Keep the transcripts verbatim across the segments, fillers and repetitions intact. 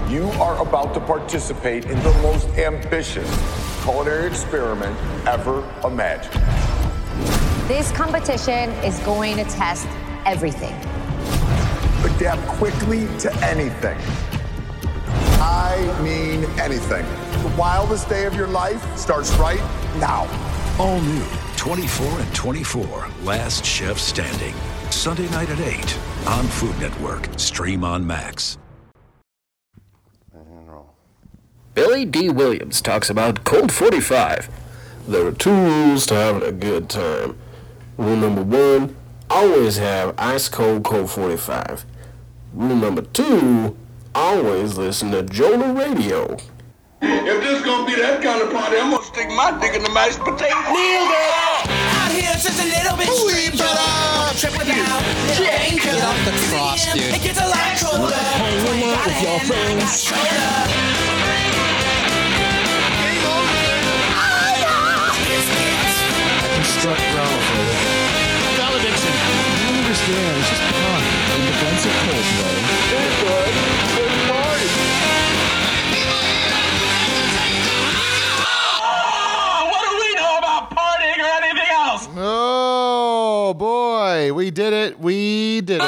You are about to participate in the most ambitious culinary experiment ever imagined. This competition is going to test everything. Adapt quickly to anything. I mean anything. The wildest day of your life starts right now. All new twenty-four and twenty-four, Last Chef Standing. Sunday night at eight on Food Network. Stream on Max. Billy D. Williams talks about Colt forty-five. There are two rules to having a good time. Rule number one, always have ice cold Colt forty-five. Rule number two, always listen to Jonah Radio. If this gonna be that kind of party, I'm gonna stick my dick in the mashed potato. Nailed it! Out here just a little bit street, but uh, trip without change. Get off the cross, dude. It gets a lot colder. Hanging out with your friends. Struck wrong for you. Valediction. I don't understand. It's just fun. In defense of Coldplay. It's good. Good party. Oh, what do we know about partying or anything else? Oh, boy. We did it. We did it.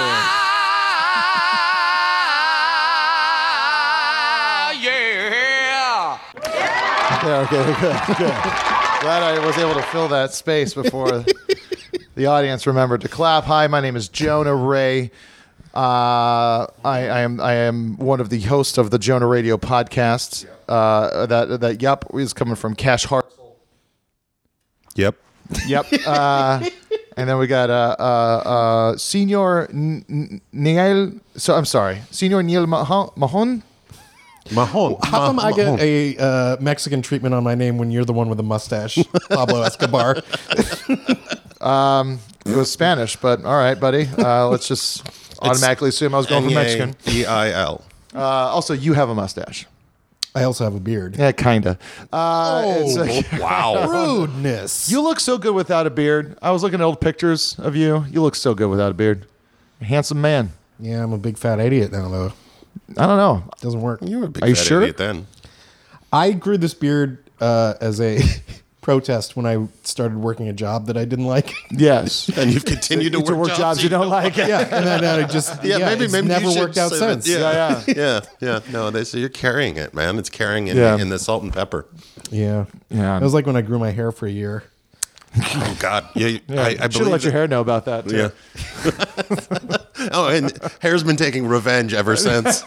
Ah, yeah. Yeah, okay, good, good. Glad I was able to fill that space before the audience remembered to clap. Hi, my name is Jonah Ray. Uh, I, I am I am one of the hosts of the Jonah Radio podcast. Uh, that that yep is coming from Cash Hart. Yep. Yep. Uh, and then we got uh, uh, uh, Senor N- Neil. So I'm sorry, Senor Neil Mahon. Mahon? Mahon. How come I Mahon. get a uh, Mexican treatment on my name when you're the one with a mustache, Pablo Escobar? um, it was Spanish, but all right, buddy. Uh, let's just automatically assume I was going for Mexican. E I L. Uh, also, you have a mustache. I also have a beard. Yeah, kinda. Uh, Oh, it's like- Wow. Rudeness. You look so good without a beard. I was looking at old pictures of you. You look so good without a beard. Handsome man. Yeah, I'm a big fat idiot now, though. I don't know. Doesn't work. You were a big Are you fat sure? idiot then. I grew this beard uh, as a protest when I started working a job that I didn't like. Yes. And you've continued to To work, work jobs you don't like. Yeah, and then I just Yeah, yeah, maybe it's maybe never you should worked out say that. since. Yeah, Yeah, yeah, yeah. No, they, so you're carrying it, man. It's carrying in, Yeah. in the salt and pepper. Yeah, Yeah. It was like when I grew my hair for a year. Oh God, yeah. Yeah, I, I should believe let your it. hair know about that, too. Yeah. Oh, and hair's been taking revenge ever since.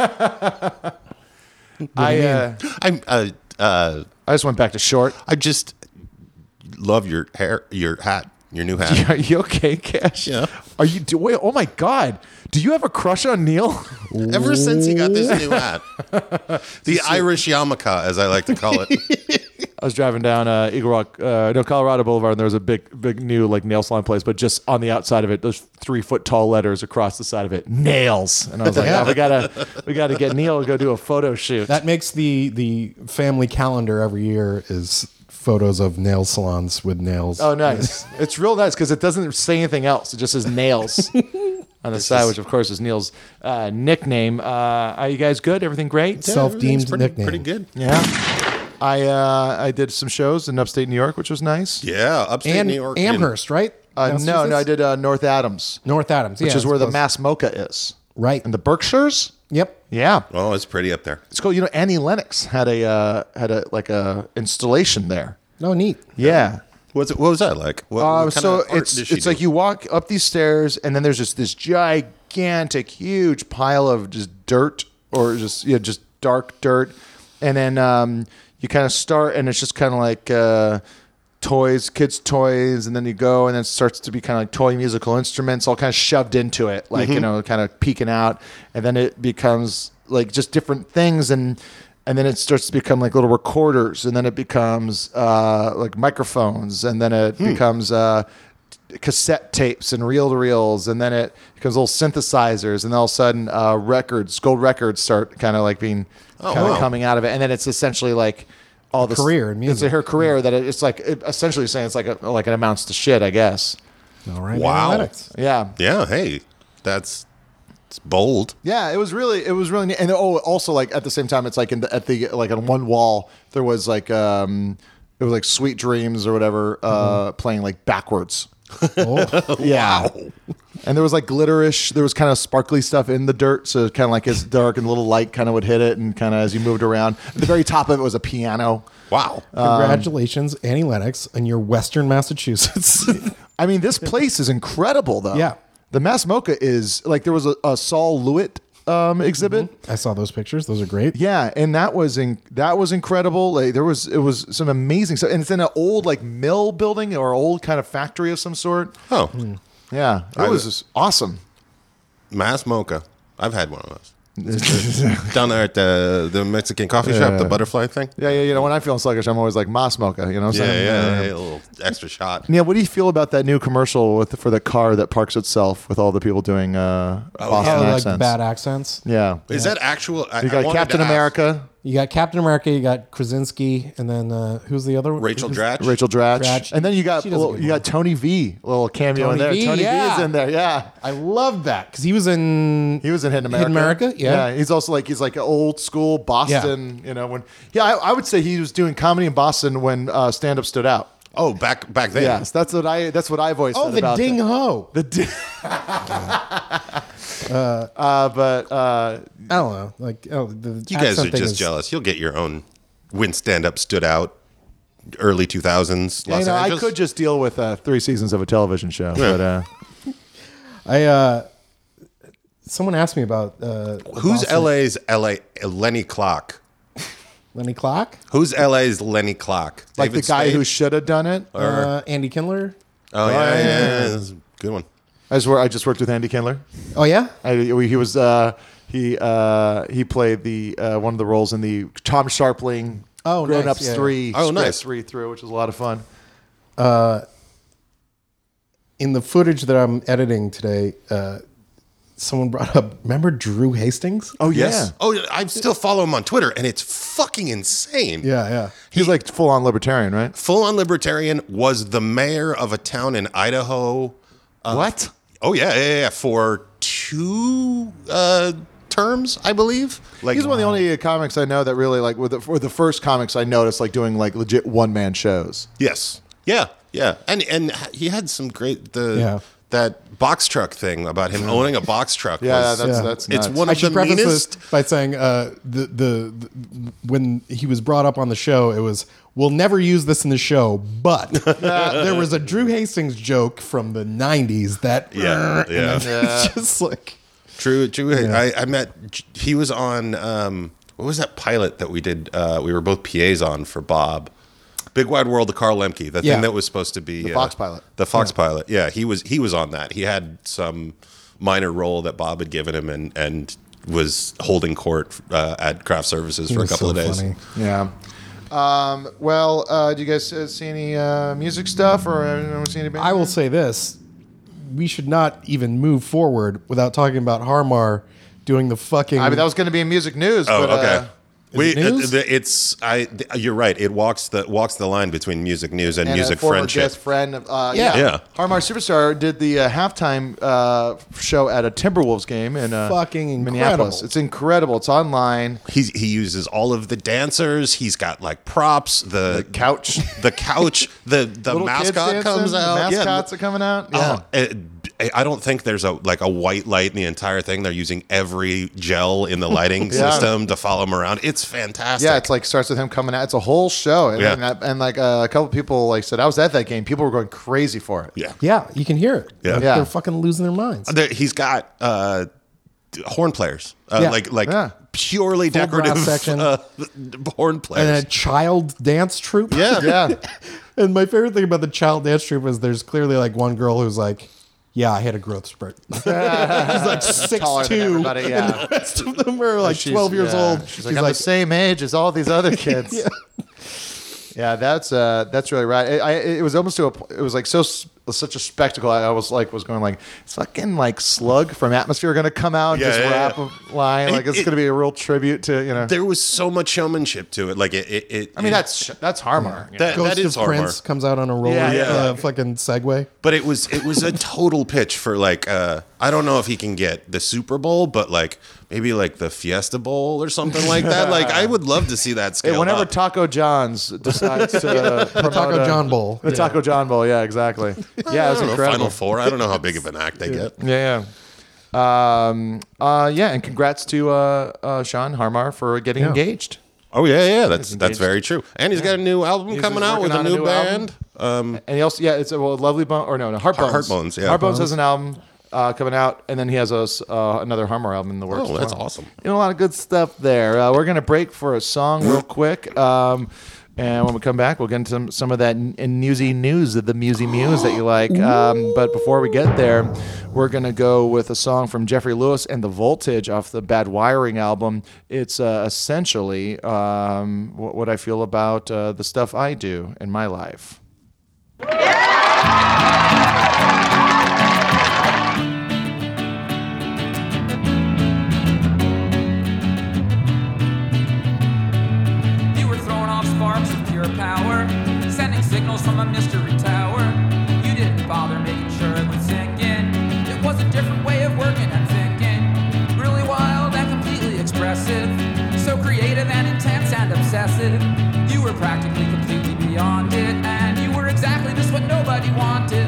I, uh, I'm. Uh, uh, I just went back to short. I just love your hair, your hat, your new hat. Are you okay, Cash? Yeah. Are you do wait, oh my God. Do you have a crush on Neil? Ever since he got this new hat, the Irish yarmulke, as I like to call it. I was driving down uh, Eagle Rock, uh, no, Colorado Boulevard, and there was a big, big new like nail salon place, but just on the outside of it, those three foot tall letters across the side of it, nails. And I was like, Yeah. oh, we gotta, we gotta get Neil to go do a photo shoot. That makes the the family calendar every year is photos of nail salons with nails. Oh, nice. It's real nice because it doesn't say anything else. It just says nails on the side, which of course is Neil's uh, nickname. Uh, are you guys good? Everything great? Self-deemed pretty, nickname. Pretty good. Yeah. I uh, I did some shows in upstate New York, which was nice. Yeah, upstate And New York. Amherst, right? Uh, no, Massachusetts? no, I did uh, North Adams, North Adams, which yeah, is where the close. Mass Mocha is. Right. And the Berkshires? Yep. Yeah. Oh, it's pretty up there. It's cool. You know, Annie Lennox had a uh, had a like a installation there. Oh, neat. Yeah. What's it, what was that like? What, Uh, what kind so of art it's did she it's do? like you walk up these stairs, and then there's just this gigantic, huge pile of just dirt, or just yeah, just dark dirt, and then um, you kind of start, and it's just kind of like uh, toys, kids' toys, and then you go, and then it starts to be kind of like toy musical instruments, all kind of shoved into it, like you know, kind of peeking out, and then it becomes like just different things, and. And then it starts to become like little recorders, and then it becomes uh, like microphones, and then it becomes uh, cassette tapes and reel-to-reels, and then it becomes little synthesizers, and then all of a sudden uh, records, gold records start kind of like being Oh, kind of wow. coming out of it, and then it's essentially like all this career in music. It's her career that it, it's like it, essentially saying it's like a, like it amounts to shit, I guess. All right. Wow. Analytics. Yeah. Yeah, hey, that's It's bold. Yeah, it was really, it was really neat. And oh, also like at the same time, it's like in the, at the like on one wall there was like um, it was like Sweet Dreams or whatever uh, mm-hmm. playing like backwards. Oh. Yeah. Wow. And there was like glitterish, there was kind of sparkly stuff in the dirt, so kind of like as dark and a little light kind of would hit it, and kind of as you moved around. At the very top of it was a piano. Wow! Congratulations, um, Annie Lennox, in your Western Massachusetts. I mean, this place is incredible, though. Yeah. The Mass Mocha is like there was a, a Saul Lewitt um, exhibit. Mm-hmm. I saw those pictures; those are great. Yeah, and that was in, that was incredible. Like there was it was some amazing stuff, and it's in an old like mill building or old kind of factory of some sort. Oh, mm. yeah, it I was was, awesome. Mass Mocha. I've had one of those. Down there at the the Mexican coffee yeah. shop, the butterfly thing. Yeah, yeah. You know, when I'm feeling sluggish, I'm always like Mas Mocha. You know what I'm yeah, saying? Yeah, yeah, yeah, yeah, a little extra shot. Yeah. What do you feel about that new commercial with for the car that parks itself with all the people doing uh, Boston oh, accents? Like bad accents. Yeah. Is yeah. that actual? I, you got Captain America. You got Captain America, you got Krasinski, and then uh, who's the other one? Rachel Dratch. Rachel Dratch. Dratch. And then you got little, you got Tony V, a little cameo Tony in there. V, Tony yeah. V is in there, yeah. I love that because he was in he was in Hidden America. Hidden America, yeah. yeah. He's also like he's like an old school Boston. Yeah. You know when yeah, I, I would say he was doing comedy in Boston when uh, stand up stood out. Oh, back back then. Yes, that's what I that's what I've always oh said the about ding that. ho the ding. uh, uh, but uh, I don't know. Like oh, the you guys are thing just is, jealous. You'll get your own when stand up stood out. Early two thousands. Yeah, Los you know, Angeles. I could just deal with uh, three seasons of a television show, yeah. but uh, I uh, someone asked me about uh, who's Boston. L A's L A Lenny Clark. Lenny Clark? Who's L A's Lenny Clark? Like David the guy Spade? who should have done it? Or uh, Andy Kindler? Oh, yeah, yeah, yeah, yeah. That's a good one. I just, I just worked with Andy Kindler. Oh, yeah? I, he was uh, he uh, he played the uh, one of the roles in the Tom Sharpling oh, Grown nice. Ups yeah. three Oh, nice. three through, which was a lot of fun. Uh, in the footage that I'm editing today, uh, someone brought up, remember Drew Hastings? Oh, yeah. Yes. Oh, I still follow him on Twitter, and it's fucking insane. Yeah, yeah. He's like full on libertarian, right? Full on libertarian, was the mayor of a town in Idaho. Uh, what? Oh, yeah, yeah, yeah. For two uh, terms, I believe. Like, He's one of the only comics I know that really like were the, were the first comics I noticed like doing like legit one man shows. Yes. Yeah, yeah. And and he had some great the Yeah. that box truck thing about him owning a box truck. Yeah, was, that's Yeah. that's it's nuts. one I of the should preface meanest. this by saying uh, the, the the when he was brought up on the show, it was we'll never use this in the show, but there was a Drew Hastings joke from the nineties that Yeah, yeah. it's just like True, true. I, I met. He was on. Um, what was that pilot that we did? Uh, we were both P As on for Bob. Big Wide World of Carl Lemke. The Yeah. thing that was supposed to be The uh, Fox pilot. The Fox pilot. Yeah, he was. He was on that. He had some minor role that Bob had given him, and and was holding court uh, at Craft Services he for a was couple so of days. funny. Yeah. Um, well, uh, do you guys uh, see any uh, music stuff or uh, see any bands? I will say this: we should not even move forward without talking about Harmar doing the fucking. I mean, that was going to be in music news. Oh, but, okay. Uh, we, it news? uh, the- it's I. th- You're right. It walks the walks the line between music news and, and music a former friendship. guest friend. Uh, Yeah. yeah. Yeah. Harmar Superstar did the uh, halftime uh, show at a Timberwolves game in uh, Fucking Minneapolis. incredible. It's incredible. It's online. He's, he uses all of the dancers. He's got like props. The, Couch. the couch. The the Little kids mascot dancing, comes the out. Yeah. Mascots are coming out. Yeah. Oh, it, I don't think there's a like a white light in the entire thing. They're using every gel in the lighting Yeah. system to follow him around. It's fantastic. Yeah, it's like starts with him coming out. It's a whole show, and, Yeah. and, that- and like uh, a couple people like said, I was at that game. People were going crazy for it. yeah. Yeah, you can hear it. Yeah. Like, Yeah. they're fucking losing their minds. There- he's got uh, horn players, uh, Yeah. like like Yeah. purely Full decorative brass section. uh, horn And players. a child dance troupe. yeah, Yeah. And my favorite thing about the child dance troupe is there's clearly like one girl who's like, yeah, I had a growth spurt. She's like six Taller than two, everybody, yeah. and the rest of them are like She's- twelve years yeah. old. She's like, I'm the same age as all these other kids. Yeah. Yeah, that's uh, that's really right. It, I, it was almost to a, po- it was like so s- such a spectacle. I was like, was going like, it's fucking like Slug from Atmosphere going to come out and Yeah, just yeah, rap yeah. a line. Like, It- it's it- going to be a real tribute to, you know. There was so much showmanship to it. Like it. it, it I mean, it- that's that's Harmar. you know. that, Ghost that is of Prince Harmar. comes out on a roller Yeah, yeah. Uh, fucking Segway. But it was it was a total pitch for like uh, I don't know if he can get the Super Bowl, but like maybe like the Fiesta Bowl or something like that. Like I would love to see that scale Hey, whenever up. Taco John's decides to promote Taco a- John Bowl. the Taco John Bowl, yeah, exactly. Yeah, I it was don't know, incredible. Final Four. I don't know how big of an act they get. Yeah, yeah. Um, uh, yeah, and congrats to uh, uh, Sean Harmar for getting Yeah. engaged. Oh yeah, yeah, that's He's that's engaged. very true. And he's got a new album He's coming just out with working a on new, band. Um, And he also, yeah, it's a well, Lovely Bone, or no, no, Heart Heart- Bones. Heart Bones, yeah. Heart Bones Bones. has an album uh, coming out, and then he has a, s- uh, another Harmar album in the works. Oh, as that's well. awesome. You know, a lot of good stuff there. Uh, we're going to break for a song real quick. Um, and when we come back, we'll get into some, some of that n- n- newsy news, the musy muse that you like. Um, but before we get there, we're going to go with a song from Jeffrey Lewis and The Voltage off the Bad Wiring album. It's uh, essentially um, what, what I feel about uh, the stuff I do in my life. You were throwing off sparks of pure power, sending signals from a mystery tower. You didn't bother making sure it would sink in. It was a different way of working and thinking. Really wild and completely expressive. So creative and intense and obsessive. You were practically completely beyond it, and you were exactly just what nobody wanted.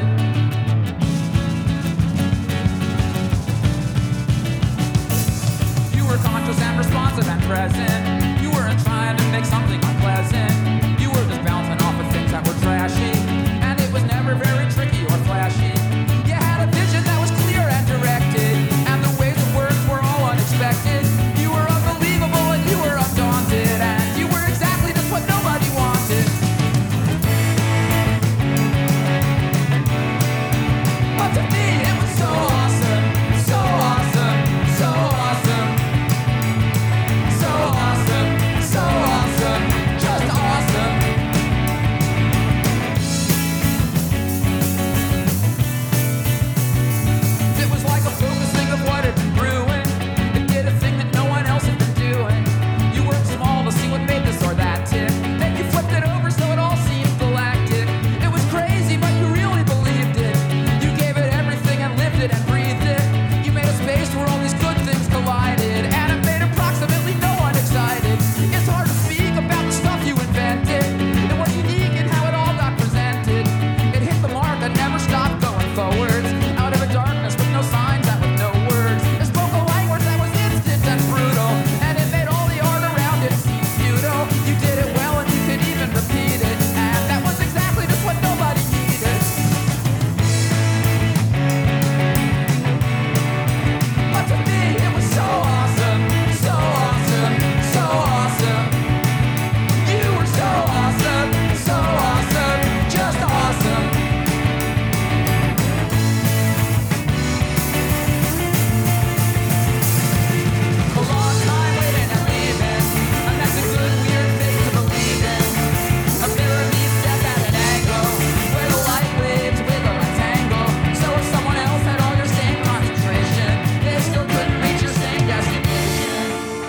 You were conscious and responsive and present. You weren't trying to make something unpleasant. You were just bouncing off of things that were trashy. And it was never very tricky or flashy. You had a vision that was clear and directed. And the ways it worked were all unexpected. You were unbelievable and you were undaunted. And you were exactly just what nobody wanted. But to me it was so awesome. So awesome. So awesome. So awesome, so awesome, just awesome. It was like a focusing of what had been brewing. It did a thing that no one else had been doing. You worked small to see what made this or that tick. Then you flipped it over so it all seemed galactic. It was crazy, but you really believed it. You gave it everything and lived it and breathed it. You made a space where all these good things collided, and it made approximately no one excited. It's hard to speak about the stuff you invented. It was unique in how it all got presented. It hit the mark and never stopped going forwards. Out of a darkness with no signs and with no words. It spoke a language that was instant and brutal, and it made all the art around it seem futile. You did it well and you could even repeat it, and that was exactly just what nobody needed. But to me it was so awesome, so awesome, so awesome. You were so awesome, so awesome, just awesome. A long time waiting and leaving, and that's a good weird thing to believe in. A mirror meets death at an angle, where the light waves wiggle and tangle. So if someone else had all your same concentration, they still couldn't reach your same destination.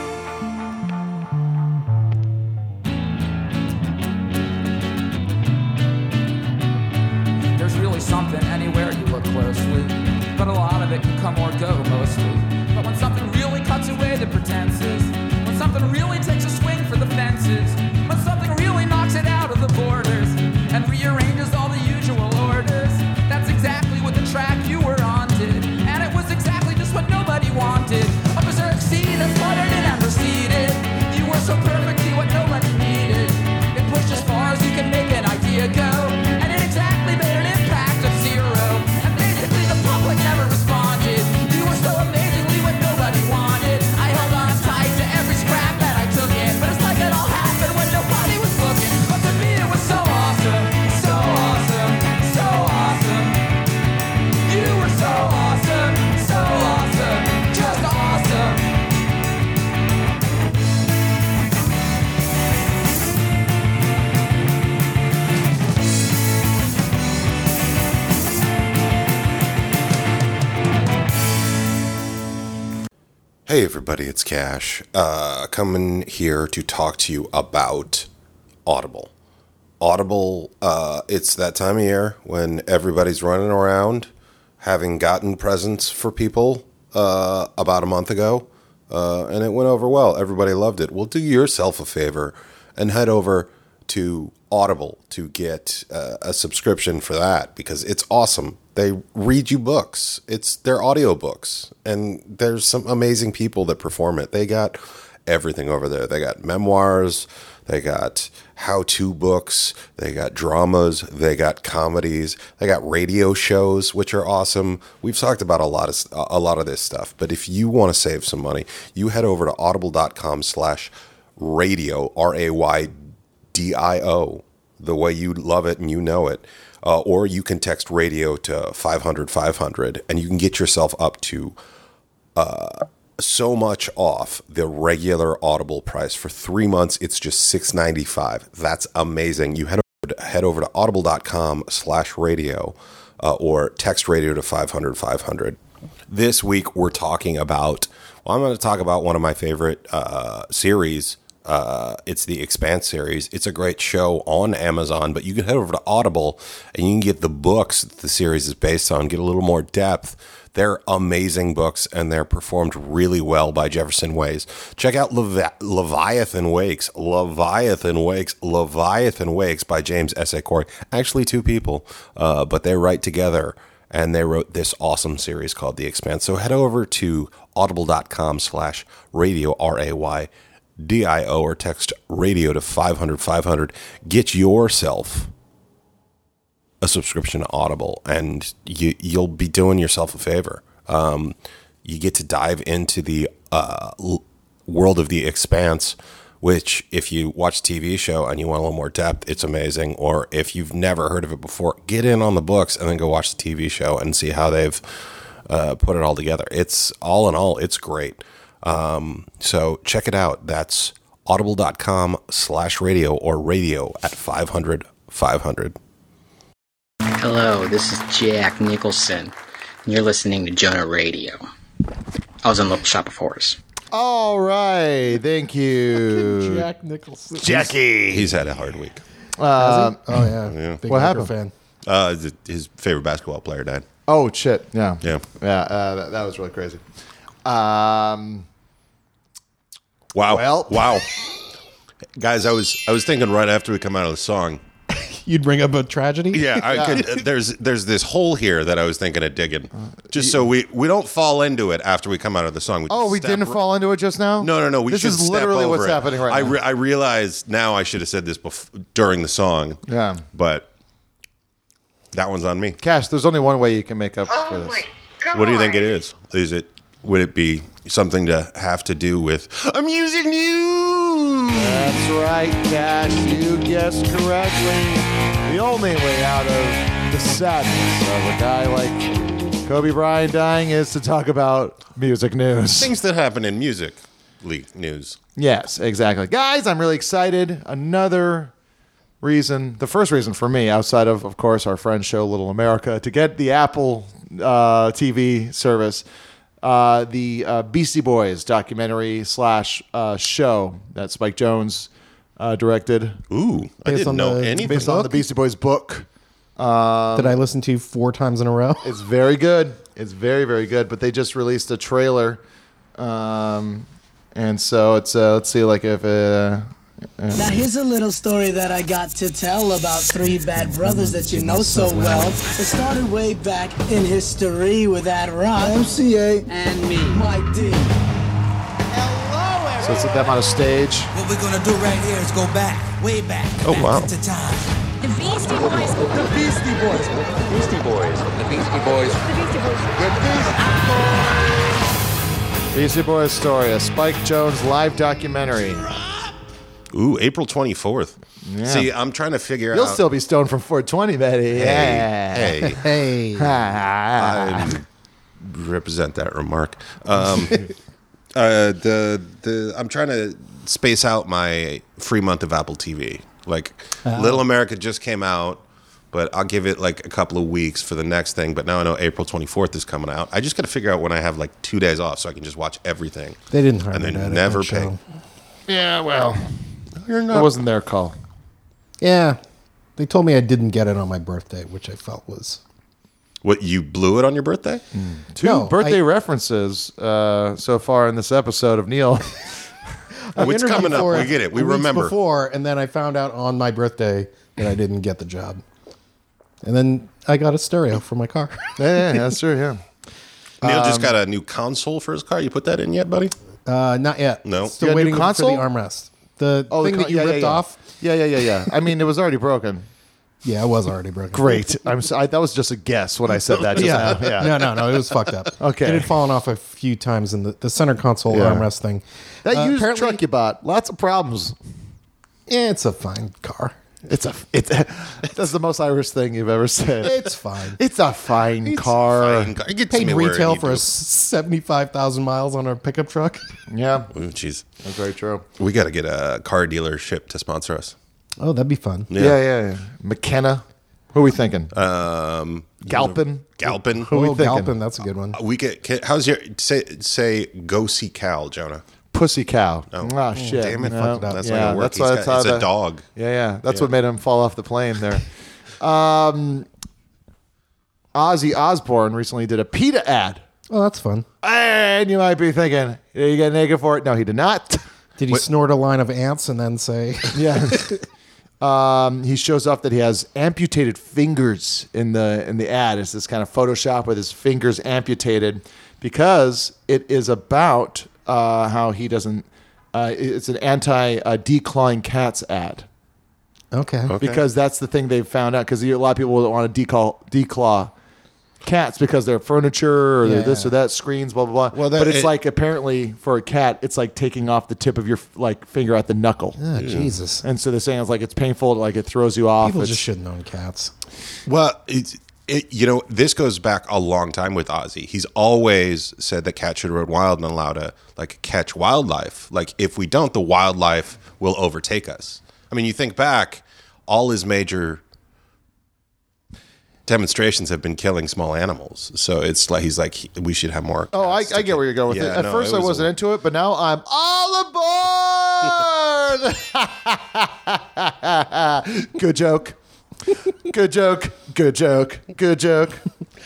There's really something anywhere you look closely, but a lot of it can come or go mostly. But when something really cuts away the pretenses, when something really takes a swing for the fences, when something really knocks it out of the borders and rearranges all the usual orders, that's exactly what the track you were on did. And it was exactly just what nobody wanted. A berserk sea that fluttered in and receded. You were so perfectly what nobody needed. It pushed as far as you can make an idea go, and it exactly made an impact of zero. And basically the public never responded. You were so amazingly what nobody wanted. I held on tight to every scrap that I Hey everybody, it's Cash. Uh, coming here to talk to you about Audible. Audible, uh, it's that time of year when everybody's running around having gotten presents for people uh, about a month ago, uh, and it went over well. Everybody loved it. Well, do yourself a favor and head over to Audible to get uh, a subscription for that because it's awesome. They read you books. It's their audiobooks, and there's some amazing people that perform it. They got everything over there. They got memoirs, they got how-to books, they got dramas, they got comedies, they got radio shows, which are awesome. We've talked about a lot of a lot of this stuff, but if you want to save some money, you head over to audible.com slash radio, R A Y D I O, the way you love it and you know it. Uh, or you can text radio to five hundred five hundred, and you can get yourself up to uh, so much off the regular Audible price. For three months, it's just six ninety-five. That's amazing. You head over to, head over to audible.com slash radio uh, or text radio to five hundred five hundred. This week, we're talking about, well, I'm going to talk about one of my favorite uh, series. Uh, it's the Expanse series. It's a great show on Amazon, but you can head over to Audible and you can get the books that the series is based on, get a little more depth. They're amazing books, and they're performed really well by Jefferson Ways. Check out Levi- Leviathan Wakes, Leviathan Wakes, Leviathan Wakes by James S A. Corey. Actually, two people, uh, but they write together, and they wrote this awesome series called The Expanse. So head over to audible.com slash radio, R A Y D I O, or text radio to five hundred five hundred. Get yourself a subscription to Audible, and you, you'll be doing yourself a favor. Um, you get to dive into the uh, l- world of The Expanse, which if you watch a T V show and you want a little more depth, it's amazing. Or if you've never heard of it before, get in on the books and then go watch the T V show and see how they've uh, put it all together. It's all in all, it's great. Um, so check it out. That's audible.com slash radio or radio at five hundred five hundred. Hello, this is Jack Nicholson, and you're listening to Jonah Radio. I was in Little Shop of Horrors. All right, thank you, Jack Nicholson. Jackie. He's had a hard week. Uh, oh yeah, yeah. Big What Laker happened? Fan. Uh, th- his favorite basketball player died. Oh shit! Yeah, Yeah. yeah. Uh, that, that was really crazy. Um, Wow. Well. Wow. Guys, I was I was thinking right after we come out of the song. You'd bring up a tragedy? Yeah, I could, there's there's this hole here that I was thinking of digging, just so we, we don't fall into it after we come out of the song. We oh, just we step didn't r- fall into it just now. No, no, no. We this should is step literally over what's it. happening right I now. re- I realize now I should have said this bef- during the song. Yeah. But that one's on me. Cash, there's only one way you can make up for this. What do you think it is? Is it would it be something to have to do with a music news? That's right, Cash. You guessed correctly. The only way out of the sadness of a guy like Kobe Bryant dying is to talk about music news. Things that happen in music league news. Yes, exactly. Guys, I'm really excited. Another reason, the first reason for me, outside of, of course, our friend show Little America, to get the Apple uh, T V service, uh, the uh, Beastie Boys documentary slash uh, show that Spike Jonze uh, directed. Ooh, I Based didn't on know the- anything. Based on the Beastie Boys book. Um, Did I listen to four times in a row? It's very good. It's very, very good. But they just released a trailer. Um, and so it's, uh, let's see, like if uh, Now here's a little story that I got to tell about three bad brothers that you know so well. It started way back in history with that rock, M C A, and me, Mike D. So it's them on a stage. What we're gonna do right here is go back, way back. Oh, back wow. into time. The Beastie Boys. The Beastie Boys. The Beastie Boys. The Beastie Boys. The Beastie Boys. Beastie Boys story, a Spike Jonze live documentary. Ooh, April twenty-fourth. Yeah. See, I'm trying to figure You'll out. still be stoned from four twenty, Betty. Yeah. Hey, hey. I represent that remark. Um, uh, the the I'm trying to space out my free month of Apple T V. Like Oh. Little America just came out, but I'll give it like a couple of weeks for the next thing. But now I know April twenty-fourth is coming out. I just got to figure out when I have like two days off so I can just watch everything. They didn't hire and me then to edit never that pay. show. Yeah, well, You're it not. wasn't their call. Yeah. They told me I didn't get it on my birthday, which I felt was... What, you blew it on your birthday? Two No, birthday I- references uh, so far in this episode of Neil. I What's interviewed coming up? for We it get it. We weeks remember. Before, and then I found out on my birthday that I didn't get the job. And then I got a stereo for my car. yeah, yeah, that's true, yeah. Neil just Um, got a new console for his car. You put that in yet, buddy? Uh, not yet. No. Still You got a new waiting for the console? armrest. The Oh, the thing con- that you yeah, yeah, ripped yeah. off. Yeah, yeah, yeah, yeah. I mean, it was already broken. Yeah, it was already broken. Great. I'm. So, I, that was just a guess when I said that. Just yeah. now. Yeah. No, no, no. It was fucked up. Okay. It had fallen off a few times in the, the center console Yeah. armrest thing. That Uh, used apparently- truck you bought, lots of problems. Yeah, it's a fine car. It's a. It's. That's the most Irish thing you've ever said. It's fine. It's a fine car. Fine car. It gets Paid me where retail you for do. a seventy-five thousand miles on a pickup truck. Yeah, Ooh, jeez. that's very true. We got to get a car dealership to sponsor us. Oh, that'd be fun. Yeah, yeah. yeah. McKenna. Who are we thinking? Um, Galpin. Galpin. Who are we Oh, thinking? Galpin, that's a good one. We get. Can, how's your say? Say go see Cal, Jonah. Pussy cow. Oh. Oh, shit. Damn it, No. fucked it up. That's not yeah, gonna work. That's He's why got- that's how it's a the- dog. Yeah, yeah. That's Yeah. what made him fall off the plane there. um, Ozzy Osbourne recently did a PETA ad. Oh, that's fun. And you might be thinking, did he get naked for it? No, he did not. Did he snort a line of ants and then say, Yeah. Um, he shows off that he has amputated fingers in the in the ad. It's this kind of Photoshop with his fingers amputated because it is about uh, how he doesn't. Uh, it's an anti-declawing cats ad. Okay. Okay. Because that's the thing they've found out. Because a lot of people don't want to declaw, declaw cats because they're furniture or they're Yeah, this yeah. or that, screens, blah, blah, blah. Well, that- but it's it- like apparently for a cat, it's like taking off the tip of your like finger at the knuckle. oh, Jesus. And so they're saying it's like it's painful, like it throws you off. People It's- just shouldn't own cats. Well, it's, it, you know, this goes back a long time with Ozzy. He's always said that cats should run wild and allow to like catch wildlife. Like if we don't, the wildlife will overtake us. I mean, you think back, all his major demonstrations have been killing small animals. So it's like he's like he- we should have more. Oh, I, cats I to get where you're going with Yeah, it. At no, first, it I was a- wasn't into it, but now I'm all aboard. Good joke. Good joke. Good joke. Good joke.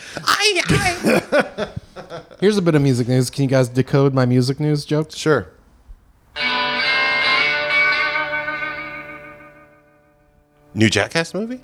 Here's a bit of music news. Can you guys decode my music news jokes? Sure. New Jackass movie?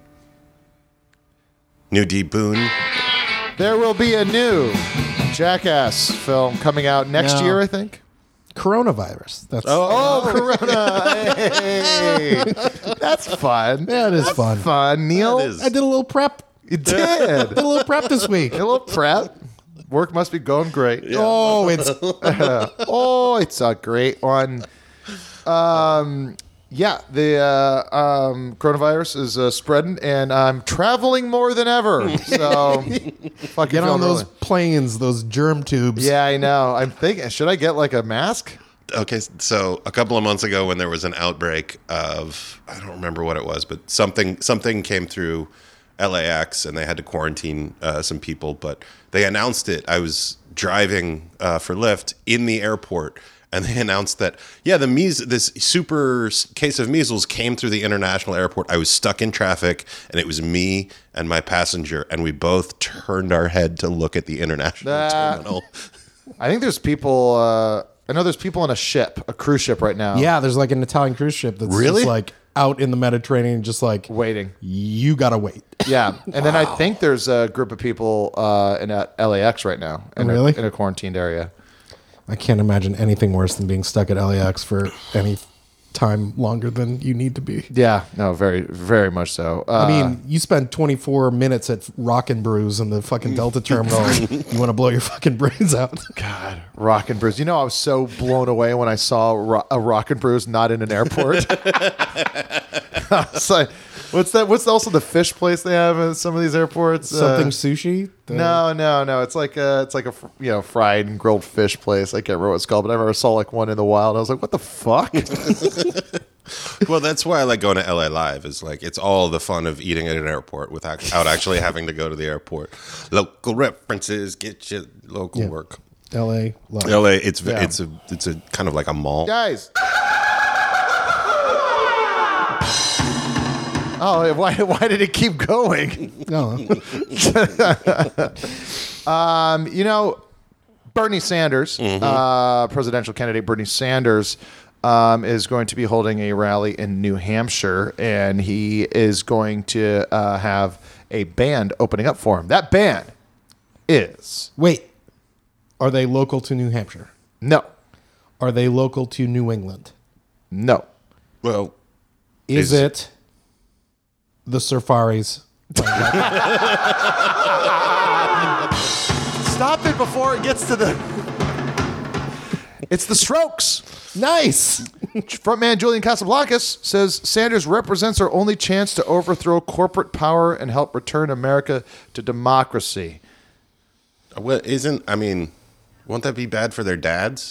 New D Boone? There will be a new Jackass film coming out next No. year, I think. Coronavirus. That's Oh, Corona. Hey. That's fun. Yeah, it is That's fun. fun, Neil. That is- I did a little prep. You did. Did a little prep this week. A little prep. Work must be going great. Oh, it's Oh, it's a great one. Um, yeah, the uh, um, coronavirus is uh, spreading, and I'm traveling more than ever. So, fucking get on feeling those really- planes, those germ tubes. Yeah, I know. I'm thinking, should I get like a mask? Okay, so a couple of months ago, when there was an outbreak of, I don't remember what it was, but something something came through L A X, and they had to quarantine uh, some people. But they announced it. I was driving uh, for Lyft in the airport, and they announced that yeah, the meas- this super s- case of measles came through the international airport. I was stuck in traffic, and it was me and my passenger, and we both turned our head to look at the international Ah. terminal. I think there's people. Uh, I know there's people on a ship, a cruise ship right now. Yeah, there's like an Italian cruise ship that's Really? just like out in the Mediterranean, just like waiting. You gotta wait. Yeah, and then I think there's a group of people uh, in a L A X right now. In Really? A, in a quarantined area. I can't imagine anything worse than being stuck at L A X for any time longer than you need to be. Yeah, no, very, very much so. Uh, I mean, you spend twenty-four minutes at Rock and Brews in the fucking Delta terminal. And you want to blow your fucking brains out. God, Rock and Brews. You know, I was so blown away when I saw ro- a Rock and Brews not in an airport. I was like, what's that? What's also the fish place they have in some of these airports? Something Uh, sushi? The- No, no, no. It's like a, it's like a, fr- you know, fried and grilled fish place. I can't remember what it's called, but I never saw like one in the wild. I was like, what the fuck? Well, that's why I like going to L A Live. Is like it's all the fun of eating at an airport without actually having to go to the airport. Local references, get your local Yeah. work. L A Live. L A, it's Yeah. it's a it's a kind of like a mall. Guys. Oh, why, why did it keep going? No. um, you know, Bernie Sanders, Mm-hmm. uh, presidential candidate Bernie Sanders, um, is going to be holding a rally in New Hampshire, and he is going to uh, have a band opening up for him. That band is... Wait. Are they local to New Hampshire? No. Are they local to New England? No. Well, Is, is- it the Safaris? Stop it before it gets to the... It's the Strokes. Nice. Frontman Julian Casablancas says Sanders represents our only chance to overthrow corporate power and help return America to democracy. Well, isn't I mean, won't that be bad for their dads?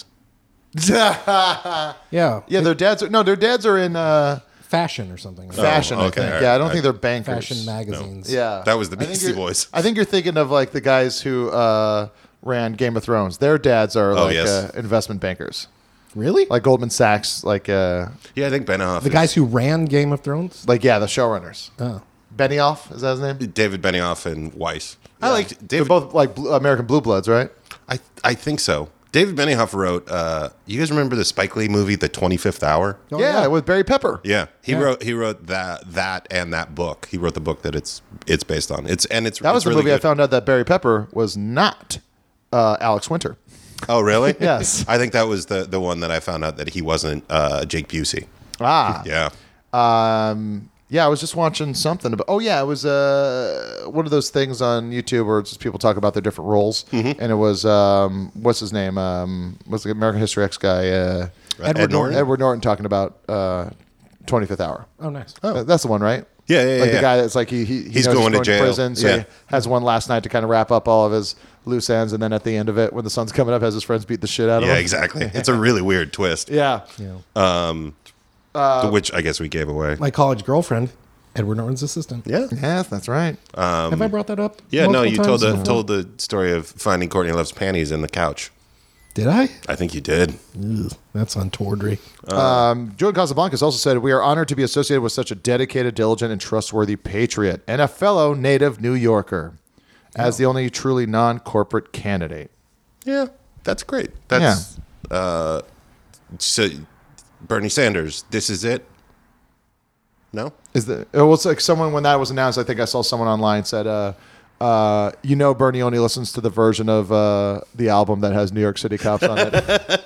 yeah. Yeah. Yeah, their dads are... No, their dads are in... Uh, Fashion or something. fashion, Oh, I okay, think. all right. Yeah, I don't I- think they're bankers. Fashion magazines. Yeah. That was the I think Beastie you're- Boys. I think you're thinking of like the guys who uh, ran Game of Thrones. Their dads are Oh, like yes. uh, investment bankers. Really? Like Goldman Sachs, like uh, Yeah, I think Benioff. The is- guys who ran Game of Thrones? like yeah, the showrunners. Oh. Benioff, is that his name? David Benioff and Weiss. I Yeah. like They're David. both like Blue, American Blue Bloods, right? I I think so. David Benioff wrote. Uh, you guys remember the Spike Lee movie, The twenty-fifth Hour? Oh, yeah, yeah. with Barry Pepper. Yeah, he Yeah. wrote he wrote that that and that book. He wrote the book that it's it's based on. It's and it's That was it's the really movie I good. found out that Barry Pepper was not uh, Alex Winter. Oh, really? Yes. I think that was the the one that I found out that he wasn't uh, Jake Busey. Ah, Yeah. Um, yeah, I was just watching something about. Oh yeah, it was uh, one of those things on YouTube where it's just people talk about their different roles, Mm-hmm. and it was um, what's his name? Um, what's the American History X guy? Uh, Edward Norton? Edward Norton talking about uh, twenty-fifth Hour. Oh, nice. Uh, That's the one, right? Yeah, yeah, Like yeah. the guy that's like he, he he He's knows going to he's jail. prison, so Yeah. he has one last night to kind of wrap up all of his loose ends, and then at the end of it, when the sun's coming up, has his friends beat the shit out of Yeah, him. exactly. It's a really weird twist. Yeah. Um, Uh, which I guess we gave away. My college girlfriend, Edward Norton's assistant. Yeah. Yes, that's right. Um, Have I brought that up? Yeah, no, multiple you told times the before? told the story of finding Courtney Love's panties in the couch. Did I? I think you did. Ugh, that's on tawdry. Um, Julian Casablancas also said, "We are honored to be associated with such a dedicated, diligent, and trustworthy patriot and a fellow native New Yorker, as the only truly non-corporate candidate." Yeah, that's great. That's uh, so Bernie Sanders. This is it. No, Is the it was like someone when that was announced? I think I saw someone online said, uh, uh, "You know, Bernie only listens to the version of uh, the album that has New York City Cops on it."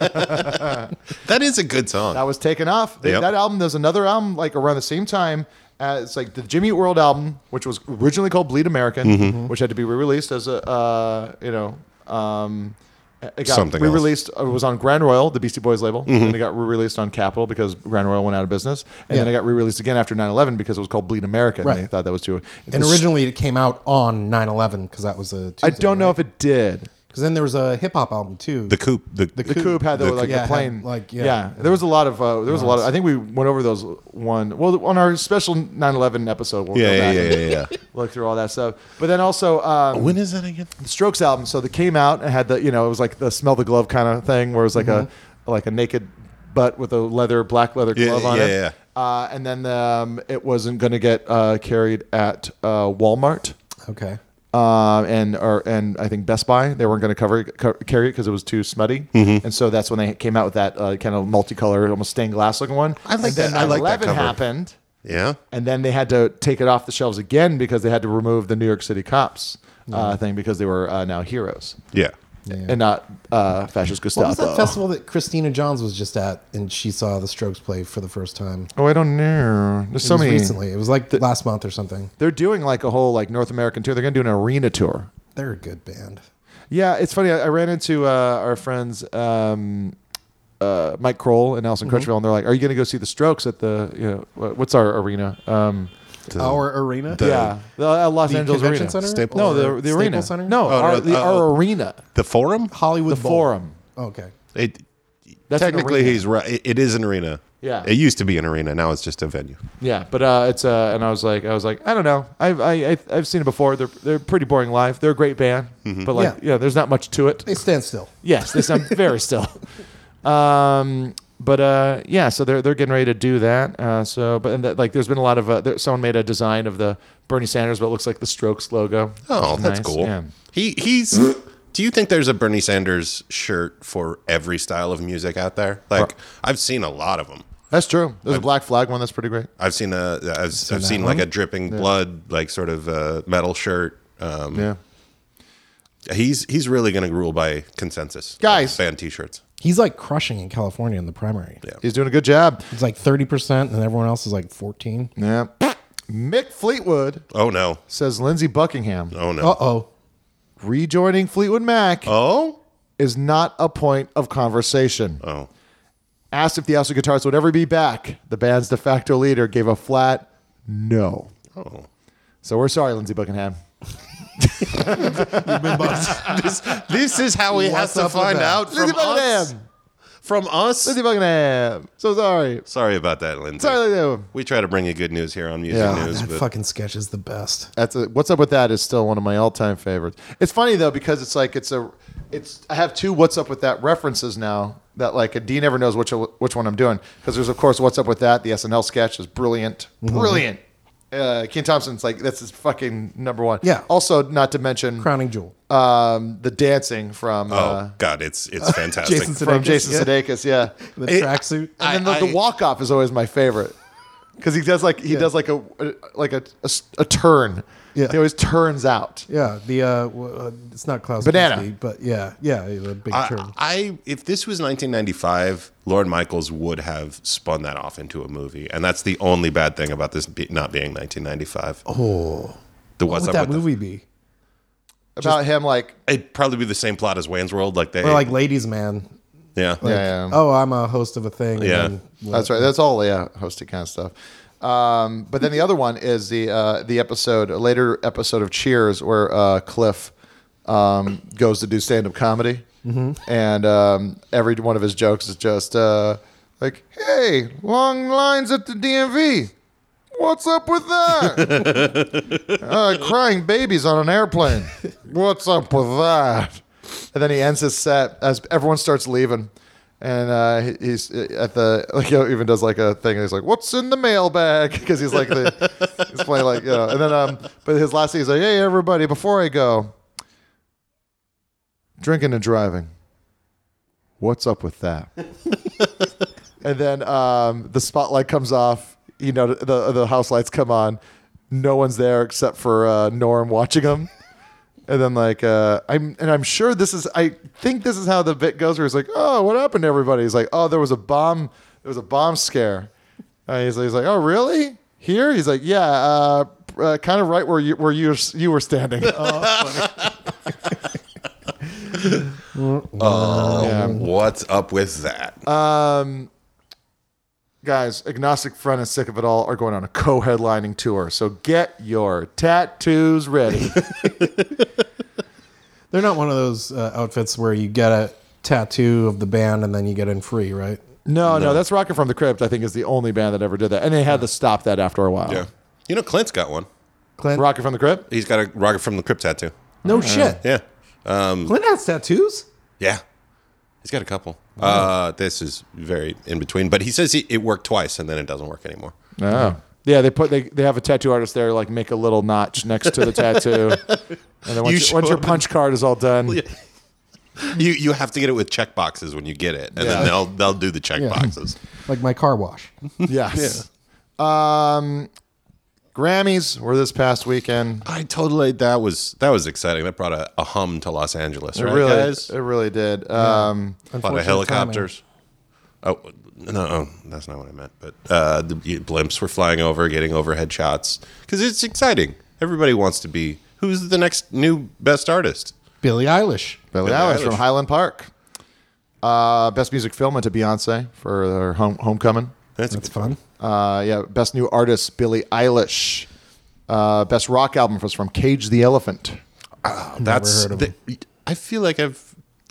that is a good song. That was taken off. They- Yep. That album, there's another album like around the same time. As, it's like the Jimmy Eat World album, which was originally called Bleed American, Mhm. which had to be re-released as a, uh, you know, um, it got Something re-released. It was on Grand Royal, the Beastie Boys label, Mhm. and it got re-released on Capitol because Grand Royal went out of business, and Yeah. then it got re-released again after nine eleven because it was called Bleed American. Right. They thought that was too. And originally it came out on nine eleven because that was a Tuesday, I don't know if it did. Because then there was a hip hop album too. The Coupe. The, The Coupe had the, like yeah, the had, plane. like yeah. yeah. there was a lot of uh, there was a lot of. I think we went over those one. Well, on our special nine eleven episode, we'll Yeah, go yeah, back yeah, and yeah, yeah. look through all that stuff. But then also, um, when is that again? The Strokes album. So they came out and had the you know it was like the smell the glove kind of thing, where it was like Mhm. a like a naked butt with a leather black leather Yeah, glove on yeah, it. yeah. Uh, and then um, it wasn't going to get uh, carried at uh, Walmart. Okay. Um, and or and I think Best Buy, they weren't going to cover co- carry it because it was too smutty, Mhm. and so that's when they came out with that uh, kind of multicolored, almost stained glass looking one. I like and then that- I like that nine eleven cover. happened, Yeah. and then they had to take it off the shelves again because they had to remove the New York City Cops uh, thing because they were uh, now heroes Yeah. and not uh, fascist Gestapo. What was that festival that Christina Johns was just at and she saw the Strokes play for the first time? Oh, I don't know. There's It so was many. recently. It was like last month or something. They're doing like a whole like North American tour. They're going to do an arena tour. They're a good band. Yeah, it's funny. I, I ran into uh, our friends um, uh, Mike Kroll and Alison Mhm. Crutchfield, and they're like, "Are you going to go see the Strokes at the you know what- what's our arena?" Um, Our arena? yeah, the uh, Los The Angeles Convention Arena. Center? Staple- no, the Or the Staples arena. Center? No, Oh, our, no, the, uh, our arena, The Forum? Hollywood the Bowl. Forum. Okay. It, That's an technically, arena. he's right. It, it is an arena. Yeah. It used to be an arena. Now it's just a venue. Yeah, but uh, it's uh, and I was like, I was like, I don't know. I've I, I I've seen it before. They're they're pretty boring live. They're a great band, Mm-hmm. but like, yeah. there's not much to it. They stand still. Yes, they sound very still. Um, but uh, yeah, so they're they're getting ready to do that. Uh, so, but and that, like, there's been a lot of uh, there, someone made a design of the Bernie Sanders, but it looks like the Strokes logo. Oh, which is that's nice. cool. Yeah. He he's. Do you think there's a Bernie Sanders shirt for every style of music out there? Like, I've seen a lot of them. That's true. There's a Black Flag one that's pretty great. I've seen a I've, Seen I've that seen one? like a dripping Yeah. blood, like sort of uh, metal shirt. Um, Yeah. He's he's really going to rule by consensus. Guys. Fan T-shirts. He's like crushing in California in the primary. Yeah. He's doing a good job. He's like thirty percent, and everyone else is like fourteen. Yeah. Mick Fleetwood Oh no. says Lindsey Buckingham Oh no. Uh oh. rejoining Fleetwood Mac Oh. is not a point of conversation. Oh. Asked if the House of Guitars would ever be back, the band's de facto leader gave a flat no. Oh. So we're sorry, Lindsey Buckingham. this, this is how we have What's to up with find that? out from Lindsey us. Buckingham. From us. Lindsey Buckingham. So sorry. Sorry about that, Lindsay. Sorry, Lindsey. We try to bring you good news here on Music Yeah. News, That but fucking sketch is the best. That's a, what's up with that is still one of my all-time favorites. It's funny though because it's like it's a it's I have two what's up with that references now that like D never knows which which one I'm doing because there's of course what's up with that the S N L sketch is brilliant, brilliant. Uh, Ken Thompson's like that's his fucking number one. Yeah. Also, not to mention Crowning jewel. um, the dancing from oh uh, god, it's it's fantastic. Jason from Sudeikis, Jason yeah. Sudeikis. Yeah, The It- tracksuit. and then the, I- the walk off is always my favorite because he does like he does like a, a like a, a s- a turn. Yeah. He always turns out. Yeah, the uh, w- uh it's not Klaus Banana. Kinski, but yeah, yeah, the big I, turn. I if this was nineteen ninety-five, Lorne Michaels would have spun that off into a movie, and that's the only bad thing about this be, not being nineteen ninety-five. Oh, The what what's would up that with movie be? About him like The, it'd probably be the same plot as Wayne's World, like they Or like Ladies Man. yeah. Like, Yeah, yeah. Oh, I'm a host of a thing. and Yeah. then- That's right. That's all yeah, hosting kind of stuff. Um, but then the other one is the uh, the episode, a later episode of Cheers, where uh, Cliff um, goes to do stand up comedy, and um, every one of his jokes is just uh, like, "Hey, long lines at the D M V. What's up with that? uh, crying babies on an airplane. What's up with that?" And then he ends his set as everyone starts leaving. And uh, he- he's at the like he even does like a thing. And he's like, "What's in the mailbag?" Because he's like the he's playing like you know. And then um, but his last thing he's like, "Hey everybody, before I go, drinking and driving. What's up with that?" And then um, the spotlight comes off. You know, the the house lights come on. No one's there except for uh, Norm watching him. And then like uh, I'm and I'm sure this is I think this is how the bit goes where he's like, "Oh, what happened to everybody?" He's like, "Oh, there was a bomb there was a bomb scare." Uh, he's, he's like, "Oh, really? Here?" He's like, "Yeah, uh, uh, kind of right where you where you you were standing." Oh, Yeah. what's up with that? Um, guys, Agnostic Front and Sick of It All are going on a co-headlining tour, so get your tattoos ready. They're not one of those uh, outfits where you get a tattoo of the band and then you get in free, right? No, no, that's Rocket from the Crypt. I think is the only band that ever did that, and they had to stop that after a while. yeah, you know, Clint's got one. Clint, Rocket from the Crypt. He's got a Rocket from the Crypt tattoo. no shit. Yeah, um, Clint has tattoos. yeah, he's got a couple. Uh, this is very in between, but he says he, it worked twice and then it doesn't work anymore. Oh. Yeah, they put they, they have a tattoo artist there, like make a little notch next to the tattoo, and then once, You you, once your show punch card is all done, You you have to get it with check boxes when you get it, and Yeah. then they'll they'll do the check Yeah. boxes. Like my car wash. yes. Um, Grammys were this past weekend. I totally that was that was exciting. That brought a, a hum to Los Angeles, It right, really, guys? it really did. Um, A lot of Unfortunate helicopters. Oh no, oh, that's not what I meant. But uh, the blimps were flying over, getting overhead shots because it's exciting. Everybody wants to be. Who's the next new best artist? Billie Eilish. Billie Billie Eilish Eilish. from Highland Park. Uh, best music film went to Beyonce for her home, homecoming. That's, That's fun. Uh, yeah, best new artist Billie Eilish. Uh, best rock album was from Cage the Elephant. Oh, that's. heard of the, I feel like I've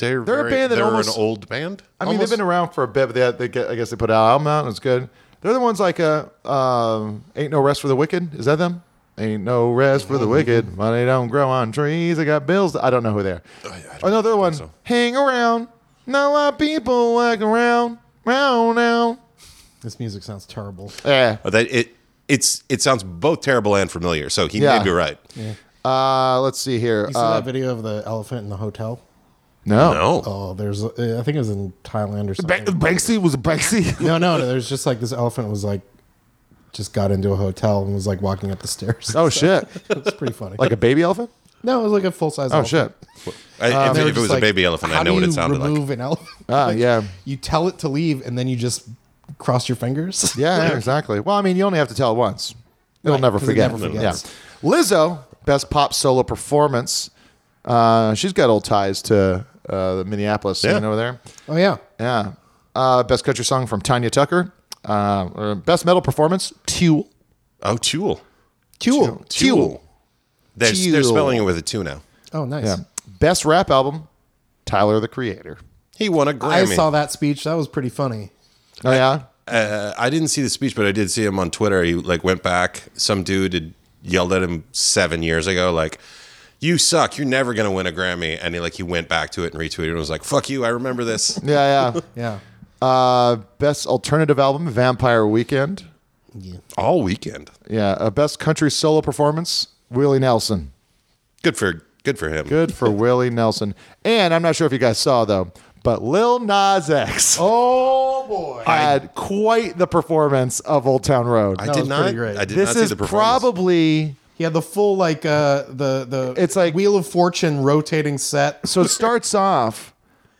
They're, They're a very- band that they're almost- an old band. I mean, Almost? they've been around for a bit, but they, had, they get, I guess they put an album out and it's good. They're the ones like uh, um, Ain't No Rest for the Wicked. Is that them? Ain't no rest for the wicked. Money don't grow on trees. I got bills. I don't know who they are. Oh, yeah, oh no, they're the one. So. Hang around. Not a lot of people walk around. Round now. This music sounds terrible. Yeah. Oh, that it it's it sounds both terrible and familiar. So he Yeah. may be right. Yeah. Uh, let's see here. You see Uh, that video of the elephant in the hotel? No. No. Oh, there's. uh, I think it was in Thailand or something. Banksy was a Banksy. no, no, no. There's just like this elephant was like, just got into a hotel and was like walking up the stairs. Oh shit! It's pretty funny. Like a baby elephant? No, it was like a full size. Oh elephant. shit! I, Um, if they were if it just was like, a baby elephant, I how know do what it you sounded like. remove an elephant? Ah, Like, yeah. You tell it to leave, and then you just cross your fingers. Yeah, yeah, exactly. Well, I mean, you only have to tell it once. It'll Right, never 'cause it forget. never forgets. Yeah. Lizzo, best pop solo performance. Uh, she's got old ties to uh, the Minneapolis scene Yeah. over there. Oh yeah. Yeah. Uh, best country song from Tanya Tucker. Uh, uh, best metal performance, Tool. Oh, Tool. Tool. Tool. They're, they're Tool. spelling it with a two now. Oh, nice. Yeah. Best rap album, Tyler the Creator. He won a I Grammy. saw that speech. That was pretty funny. Oh yeah. Uh, I didn't see the speech, but I did see him on Twitter. He like went back. Some dude had yelled at him seven years ago, like, "You suck. You're never gonna win a Grammy." And he like he went back to it and retweeted and was like, "Fuck you. I remember this." Yeah, yeah. Yeah. Uh, best alternative album, Vampire Weekend. Yeah. All weekend. Yeah. Uh, best country solo performance, Willie Nelson. Good for good for him. Good for Willie Nelson. And I'm not sure if you guys saw though, but Lil Nas X Oh boy. had quite the performance of Old Town Road. I That did was not. pretty great. I did this not see is the performance. probably He had the full like uh the the It's like- Wheel of Fortune rotating set. so it starts off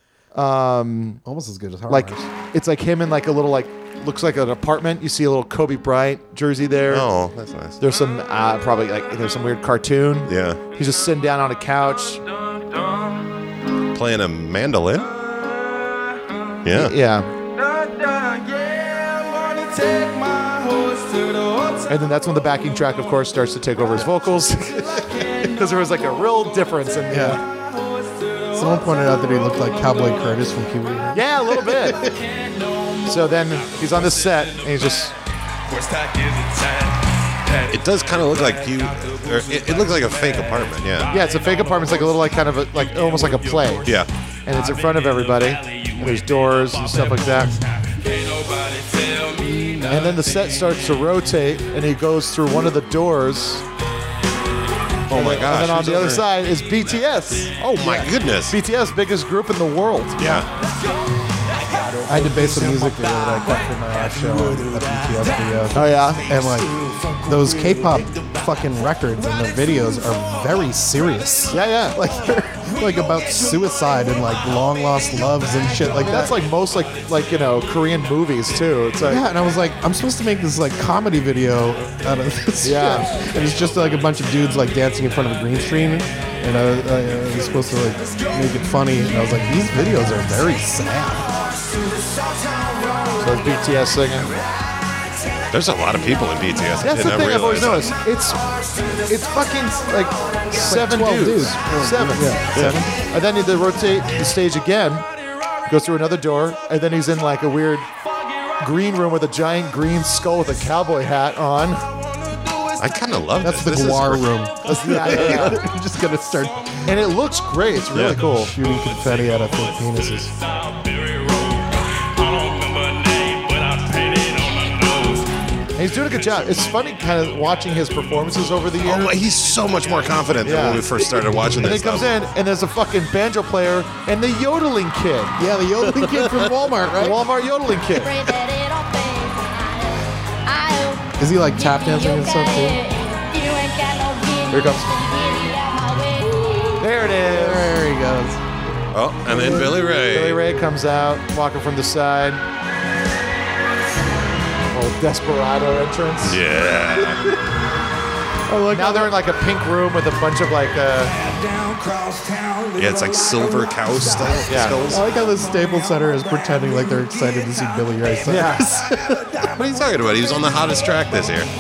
Almost as good as Hard like Mars. it's like him in like a little like looks like an apartment. You see a little Kobe Bryant jersey there. Oh, that's nice. There's some uh, probably like there's some weird cartoon. Yeah. He's just sitting down on a couch. Playing a mandolin. Yeah. Yeah. And then that's when the backing track, of course, starts to take over his vocals because there was like a real difference in Yeah. Someone pointed out that he looked like Cowboy Curtis from Pee Wee. Yeah, a little bit. So then he's on the set and he's just It does kind of look like you. Or it, it looks like a fake apartment. Yeah. yeah, it's a fake apartment. It's like a little like kind of a, like almost like a play. Yeah. And it's in front of everybody. And there's doors and stuff like that. And then the set starts to rotate and he goes through one of the doors. Oh my gosh. And then on who's the other over? side is B T S. Oh my goodness. B T S, biggest group in the world. Yeah. I had to base a music video that I cut for my last show on the B T S video. Oh yeah. And like those K-pop fucking records and the videos are very serious. Yeah, yeah. Like they're like about suicide and like long lost loves and shit like that. That's like most like like you know Korean movies too. It's like Yeah, and I was like, I'm supposed to make this like comedy video out of this. Yeah. shit. And it's just like a bunch of dudes like dancing in front of a green screen, and I, I, I was supposed to like make it funny. And I was like, these videos are very sad. so it's B T S singing. There's a lot of people in B T S. I That's did the not thing I've always realize noticed. It's it's fucking like seven twelve dudes. dudes. Seven. Yeah, seven. And then they rotate the stage again, goes through another door, and then he's in like a weird green room with a giant green skull with a cowboy hat on. I kind of love That's this. the This is Guar great. room. Yeah, yeah, yeah. I'm just gonna start And it looks great. It's really Yeah. cool. shooting confetti out of fake penises. And he's doing a good job. It's funny kind of watching his performances over the years. Oh, he's so much more confident than Yeah. when we first started watching And this he comes stuff. in, and there's a fucking banjo player and the yodeling kid. Yeah, the yodeling kid from Walmart, The right? Walmart yodeling kid. Is he like tap dancing and stuff too? Here it comes. There it is. There he goes. Oh, and then Billy Ray. Billy Ray comes out, walking from the side. Old desperado entrance. Yeah. I like Now they're in like a pink room with a bunch of like uh Yeah, it's like silver cow style Yeah. skulls. I like how the Staples Center is pretending like they're excited to see Billy Ray. Yeah. What are you talking about? He was on the hottest track this year.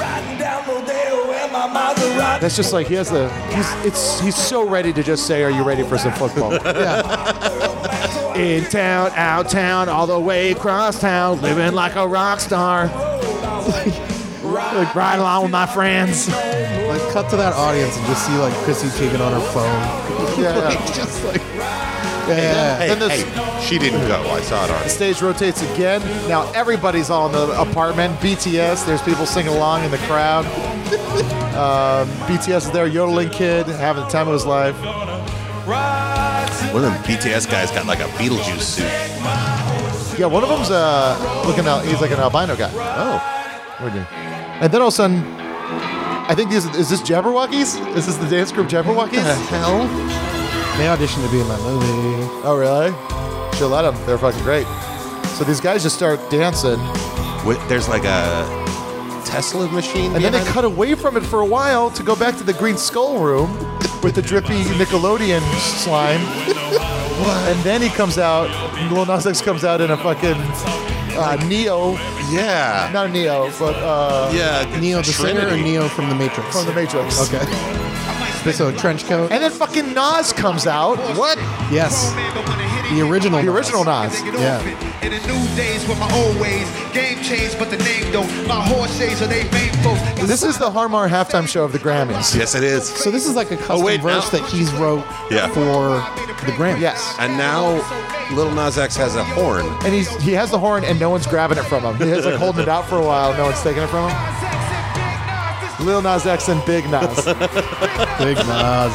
That's just like he has the he's it's he's so ready to just say, "Are you ready for some football?" Yeah. In town, out town, all the way across town, living like a rock star. Like riding along with my friends. Like, cut to that audience and just see like Chrissy Teigen on her phone. Yeah, like, yeah. just like. Yeah. Hey, Then the- hey, she didn't go. I saw it on. The stage rotates again. Now everybody's all in the apartment. B T S, there's people singing along in the crowd. Um, B T S is there, yodeling kid, having the time of his life. One of them B T S guys got like a Beetlejuice suit. Yeah, one of them's uh, looking out. He's like an albino guy. Oh, Weird. And then all of a sudden, I think these is this Jabberwockies? Is this the dance group Jabberwockies? What the hell? They auditioned to be in my movie. Oh, really? Should let them. They're fucking great. So these guys just start dancing. With, there's like a Tesla machine. And then they behind cut away from it for a while to go back to the Green Skull room with the drippy Nickelodeon slime. And then he comes out, Lil Nas X comes out in a fucking uh, Neo. Yeah. Not a Neo, but uh, Yeah, Neo the singer or Trinity. Neo from The Matrix? from the Matrix. Okay. So a trench coat. And then fucking Nas comes out. What? Yes. The original. The Nas. original Nas. Yeah. In the new days with my old ways, game changed, but the name don't. My horse shades are they main folks. This is the Harmar halftime show of the Grammys. Yes, it is. So this is like a custom wait, verse now- that he's wrote Yeah. for the Grammys. Yes. And now Lil Nas X has a horn. And he's he has the horn and no one's grabbing it from him. He has like holding it out for a while, no one's taking it from him. Lil Nas X and Big Nas. Big Nas.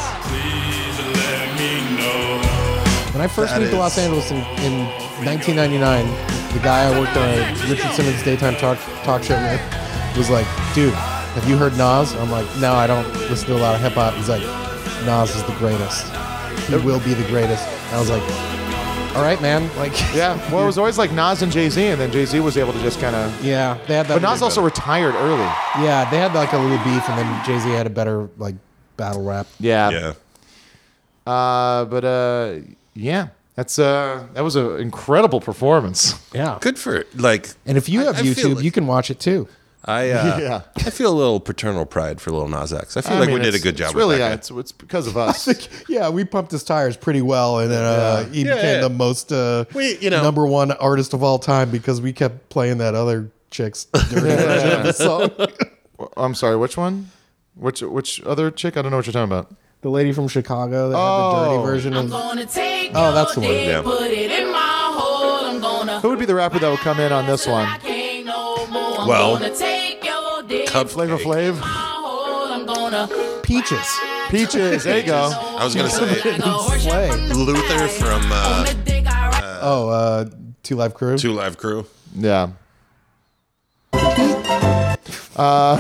When I first That moved to is- Los Angeles in, in nineteen ninety-nine, the guy I worked on a Richard Simmons daytime talk talk show with was like, dude, have you heard Nas? I'm like, no, I don't listen to a lot of hip hop. He's like, Nas is the greatest. He will be the greatest. And I was like, all right, man. Like, Yeah, well, it was always like Nas and Jay-Z, and then Jay-Z was able to just kind of. yeah, they had that. But Nas also retired early. yeah, they had like a little beef, and then Jay Z had a better like battle rap. Yeah. Yeah. Uh, but uh, yeah, that's uh, that was an incredible performance. Yeah. Good for like. And if you I- have I feel YouTube, like- you can watch it too. I uh, Yeah. I feel a little paternal pride for Lil Nas X. I feel I like mean, we did a it's- good job It's with really, that uh, guy. it's, it's because of us. Yeah, we pumped his tires pretty well, and then uh, he Yeah, became yeah. the most uh, We- you know- number one artist of all time because we kept playing that other chick's dirty version of the song. I'm sorry, which one? Which which other chick? I don't know what you're talking about. The lady from Chicago that had the Oh. dirty version of. Oh, that's the one. Yeah. Put it in my hole. I'm gonna. Who would be the rapper that would come in on this one? Can't no more. I'm Well, gonna take your dick. Cub Flavor Flav. Flav? I'm gonna. Peaches. Peaches, there you go. I was gonna say Slay. Luther from uh, Oh, uh, Two Live Crew. Two Live Crew. Yeah. Uh,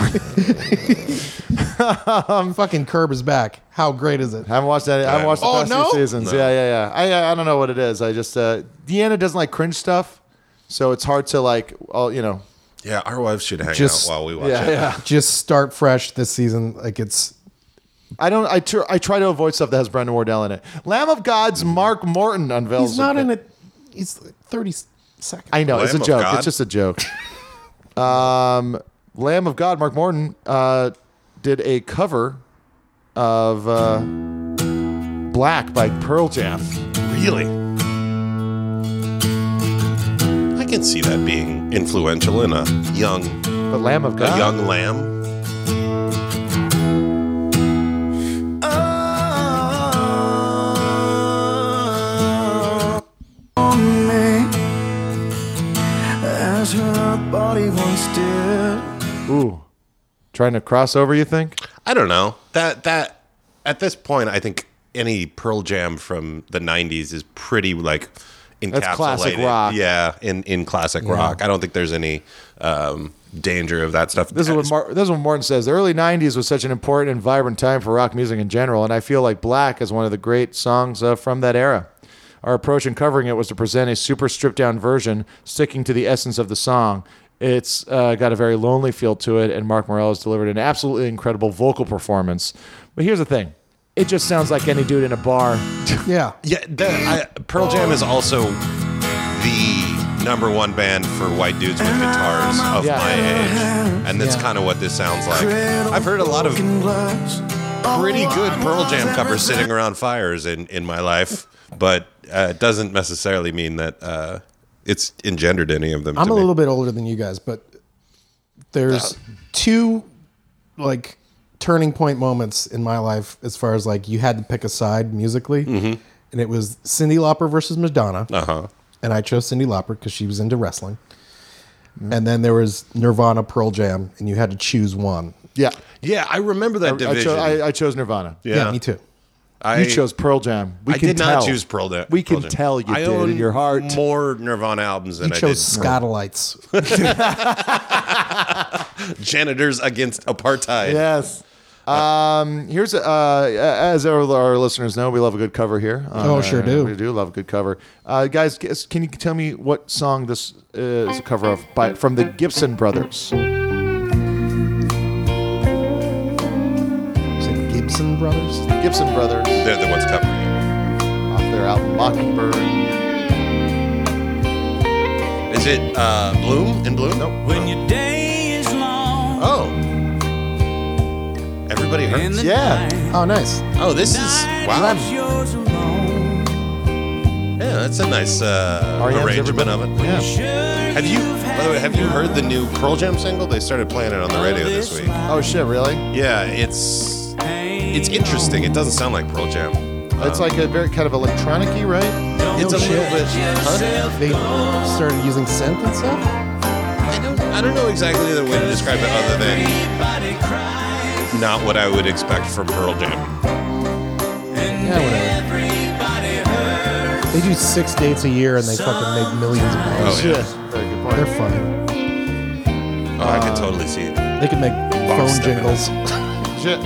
Fucking Curb is back. How great is it? I haven't watched that. I haven't watched the Oh, past no? few seasons. No. Yeah, yeah, yeah. I I don't know what it is. I just uh, Deanna doesn't like cringe stuff, so it's hard to like. All you know. Yeah, our wives should hang Just- out while we watch Yeah, it. yeah. Just start fresh this season. Like it's. I don't. I tr- I try to avoid stuff that has Brendan Wardell in it. Lamb of God's Mark Morton unveils. He's not a- in it. He's like thirty seconds. I know it's a Lamb of joke. God? It's just a joke. um, Lamb of God, Mark Morton, uh, did a cover of uh, Black by Pearl Jam. Really? I can see that being influential in a young, But Lamb of God. a young lamb. On me as her body once did. Ooh, trying to cross over. You think? I don't know. That that at this point, I think any Pearl Jam from the nineties is pretty like encapsulated. That's classic rock. Yeah, in in classic rock. I don't think there's any um, danger of that stuff. This is what Mar- this is what Morton says. The early nineties was such an important and vibrant time for rock music in general, and I feel like Black is one of the great songs uh, from that era. Our approach in covering it was to present a super stripped down version, sticking to the essence of the song. It's uh, got a very lonely feel to it, and Mark Morello has delivered an absolutely incredible vocal performance. But here's the thing. It just sounds like any dude in a bar. Yeah. Yeah, the, I, Pearl Jam is also the number one band for white dudes with guitars of Yeah. my age, and that's Yeah. kind of what this sounds like. I've heard a lot of pretty good Pearl Jam covers sitting around fires in, in my life, but uh, it doesn't necessarily mean that uh, it's engendered any of them. I'm to a me. little bit older than you guys, but there's Uh, two like turning point moments in my life as far as like you had to pick a side musically, Mhm. and it was Cyndi Lauper versus Madonna, uh-huh. and I chose Cyndi Lauper because she was into wrestling. And then there was Nirvana, Pearl Jam, and you had to choose one. Yeah, yeah, I remember that I, I, division. cho- I, I chose Nirvana. Yeah. Yeah, me too. I, you chose Pearl Jam. We I can did tell. not choose Pearl Jam. We can Pearl Jam. tell you I did own in your heart. more Nirvana albums than You I chose did. Scotalites. Janitors against apartheid. Yes. Um, here's uh, as our, our listeners know, we love a good cover here. Oh, sure do. We do love a good cover. Uh, guys, guess- can you tell me what song this is a cover of by from the Gibson Brothers? Is it Gibson Brothers? Gibson Brothers They're the ones covering it. off their album Mockingbird. Is it uh, Bloom in Bloom? Nope. When your day is long. Oh. Everybody hurts? Yeah. Oh, nice. Oh, this is wow. Yours alone. Yeah, that's a nice uh, R E M's arrangement of it. everybody. Yeah. Have you, by the way, have you heard the new Pearl Jam single? They started playing it on the radio this week. Oh shit, really? Yeah, it's it's interesting. It doesn't sound like Pearl Jam. It's like a very kind of electronic-y, right? It's a shit. little bit. Huh? They started using synth and stuff? I don't, I don't know exactly the way to describe it other than not what I would expect from Pearl Jam. Yeah, whatever. They do six dates a year and they fucking make millions of dollars. Oh, yeah. Very good point. They're funny. Oh, I could totally see it. They can make phone step in. jingles. Shit.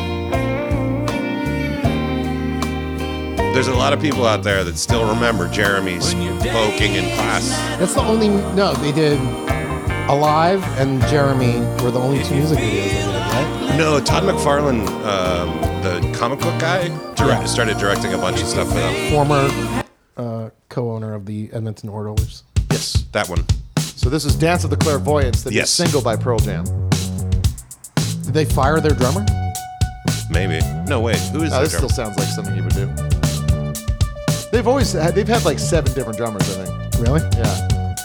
There's a lot of people out there that still remember Jeremy smoking in class. That's the only. No, they did Alive and Jeremy were the only two music videos they did, right? No, Todd McFarlane, um, the comic book guy, direct, Yeah. started directing a bunch of stuff for them. Former uh, co-owner of the Edmonton Oilers. Yes, that one. So this is Dance of the Clairvoyants, the new Yes. single by Pearl Jam. Did they fire their drummer? Maybe. No, wait. Who is No, the this drummer? still sounds like something you would do. They've always had, they've had like seven different drummers, I think. Really? Yeah.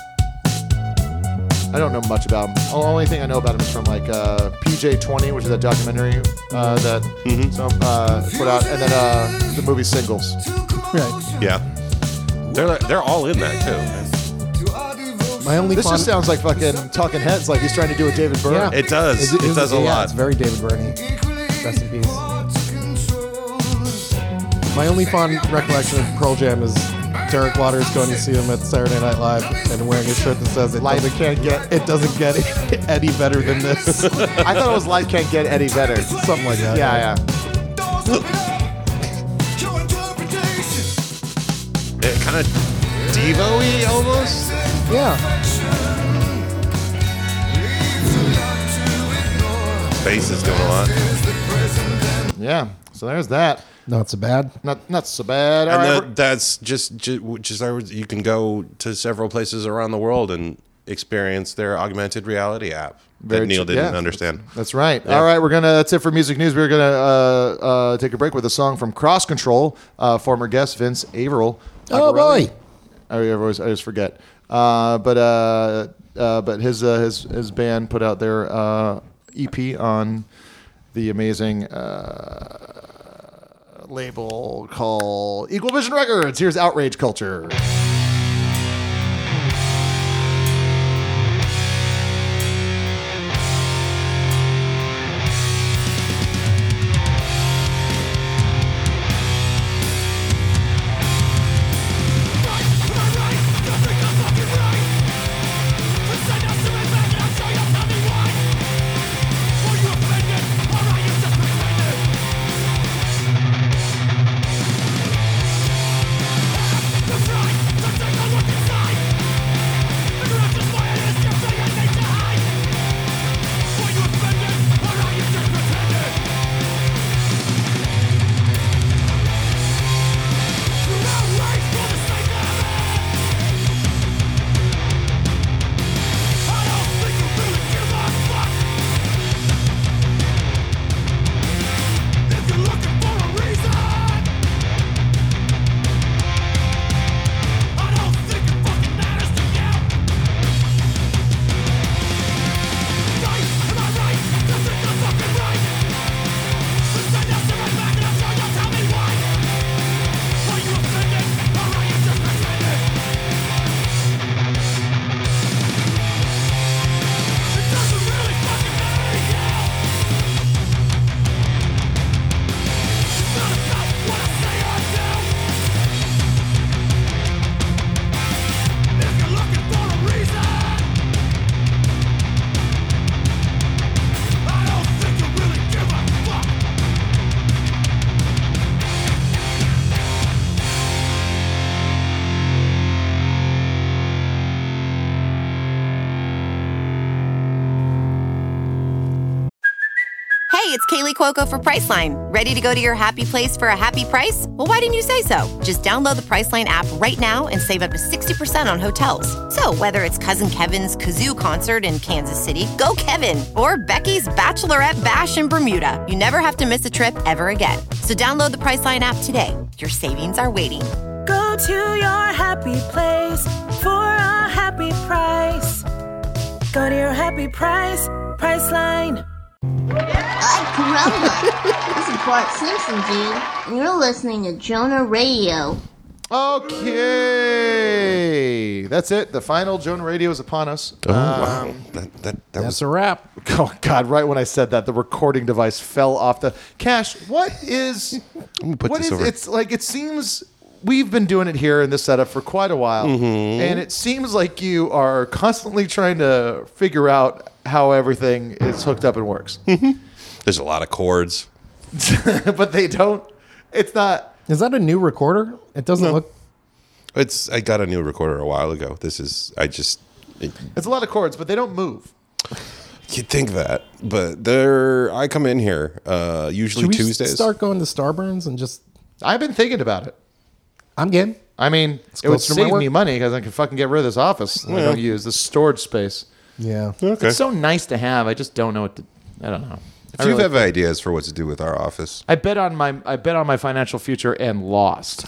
I don't know much about them. The only thing I know about them is from like uh, P J twenty, which is that documentary uh, that Mhm. some uh, put out, and then uh, the movie Singles. Right. Yeah. They're they're all in that too. My only This fun- just sounds like fucking Talking Heads, like he's trying to do a David Byrne. Yeah. It does. Is It, is does a yeah, lot. It's very David Byrne. Rest in peace. My only fond recollection of Pearl Jam is Derek Waters going to see him at Saturday Night Live and wearing a shirt that says it Life doesn't, can't get. it doesn't get any better than this. I thought it was Life Can't Get Any Better. Something like that. Yeah, yeah. It kind of Devo-y almost. Yeah. Bass is doing a lot. Yeah. So there's that. Not so bad. Not not so bad. All And right, that, that's just, just just you can go to several places around the world and experience their augmented reality app Very that Neil true. didn't Yeah. understand. That's right. Yeah. All right, we're gonna. That's it for music news. We're gonna uh, uh, take a break with a song from Cross Control, uh, former guest Vince Averill. Oh, boy. I always I just forget. Uh, but uh, uh, but his uh, his his band put out their uh, E P on the amazing uh, label called Equal Vision Records. Here's Outrage Culture. Right, it's Kaylee Cuoco for Priceline. Ready to go to your happy place for a happy price? Well, why didn't you say so? Just download the Priceline app right now and save up to sixty percent on hotels. So whether it's Cousin Kevin's Kazoo Concert in Kansas City, go Kevin, or Becky's Bachelorette Bash in Bermuda, you never have to miss a trip ever again. So download the Priceline app today. Your savings are waiting. Go to your happy place for a happy price. Go to your happy price, Priceline. Hi, Corona. This is Bart Simpson, dude, and you're listening to Jonah Radio. Okay, that's it. The final Jonah Radio is upon us. Oh, wow. That, that, that That's was a wrap. Oh, God, right when I said that, the recording device fell off the... Cash, what is... put what this is... over. It's like, it seems... We've been doing it here in this setup for quite a while, Mm-hmm. and it seems like you are constantly trying to figure out how everything is hooked up and works. There's a lot of chords. But they don't... It's not... Is that a new recorder? It doesn't No. look... It's. I got a new recorder a while ago. This is. I just. It, It's a lot of chords, but they don't move. you'd think that, but there. I come in here uh, usually Should we Tuesdays. start going to Starburns and just... I've been thinking about it. I'm game. I mean, It's it would closer to my save work. me money because I can fucking get rid of this office that I Yeah. don't use, this storage space. Yeah. Okay. It's so nice to have. I just don't know what to... I don't know. If I you really- have ideas for what to do with our office, I bet on my I bet on my financial future and lost.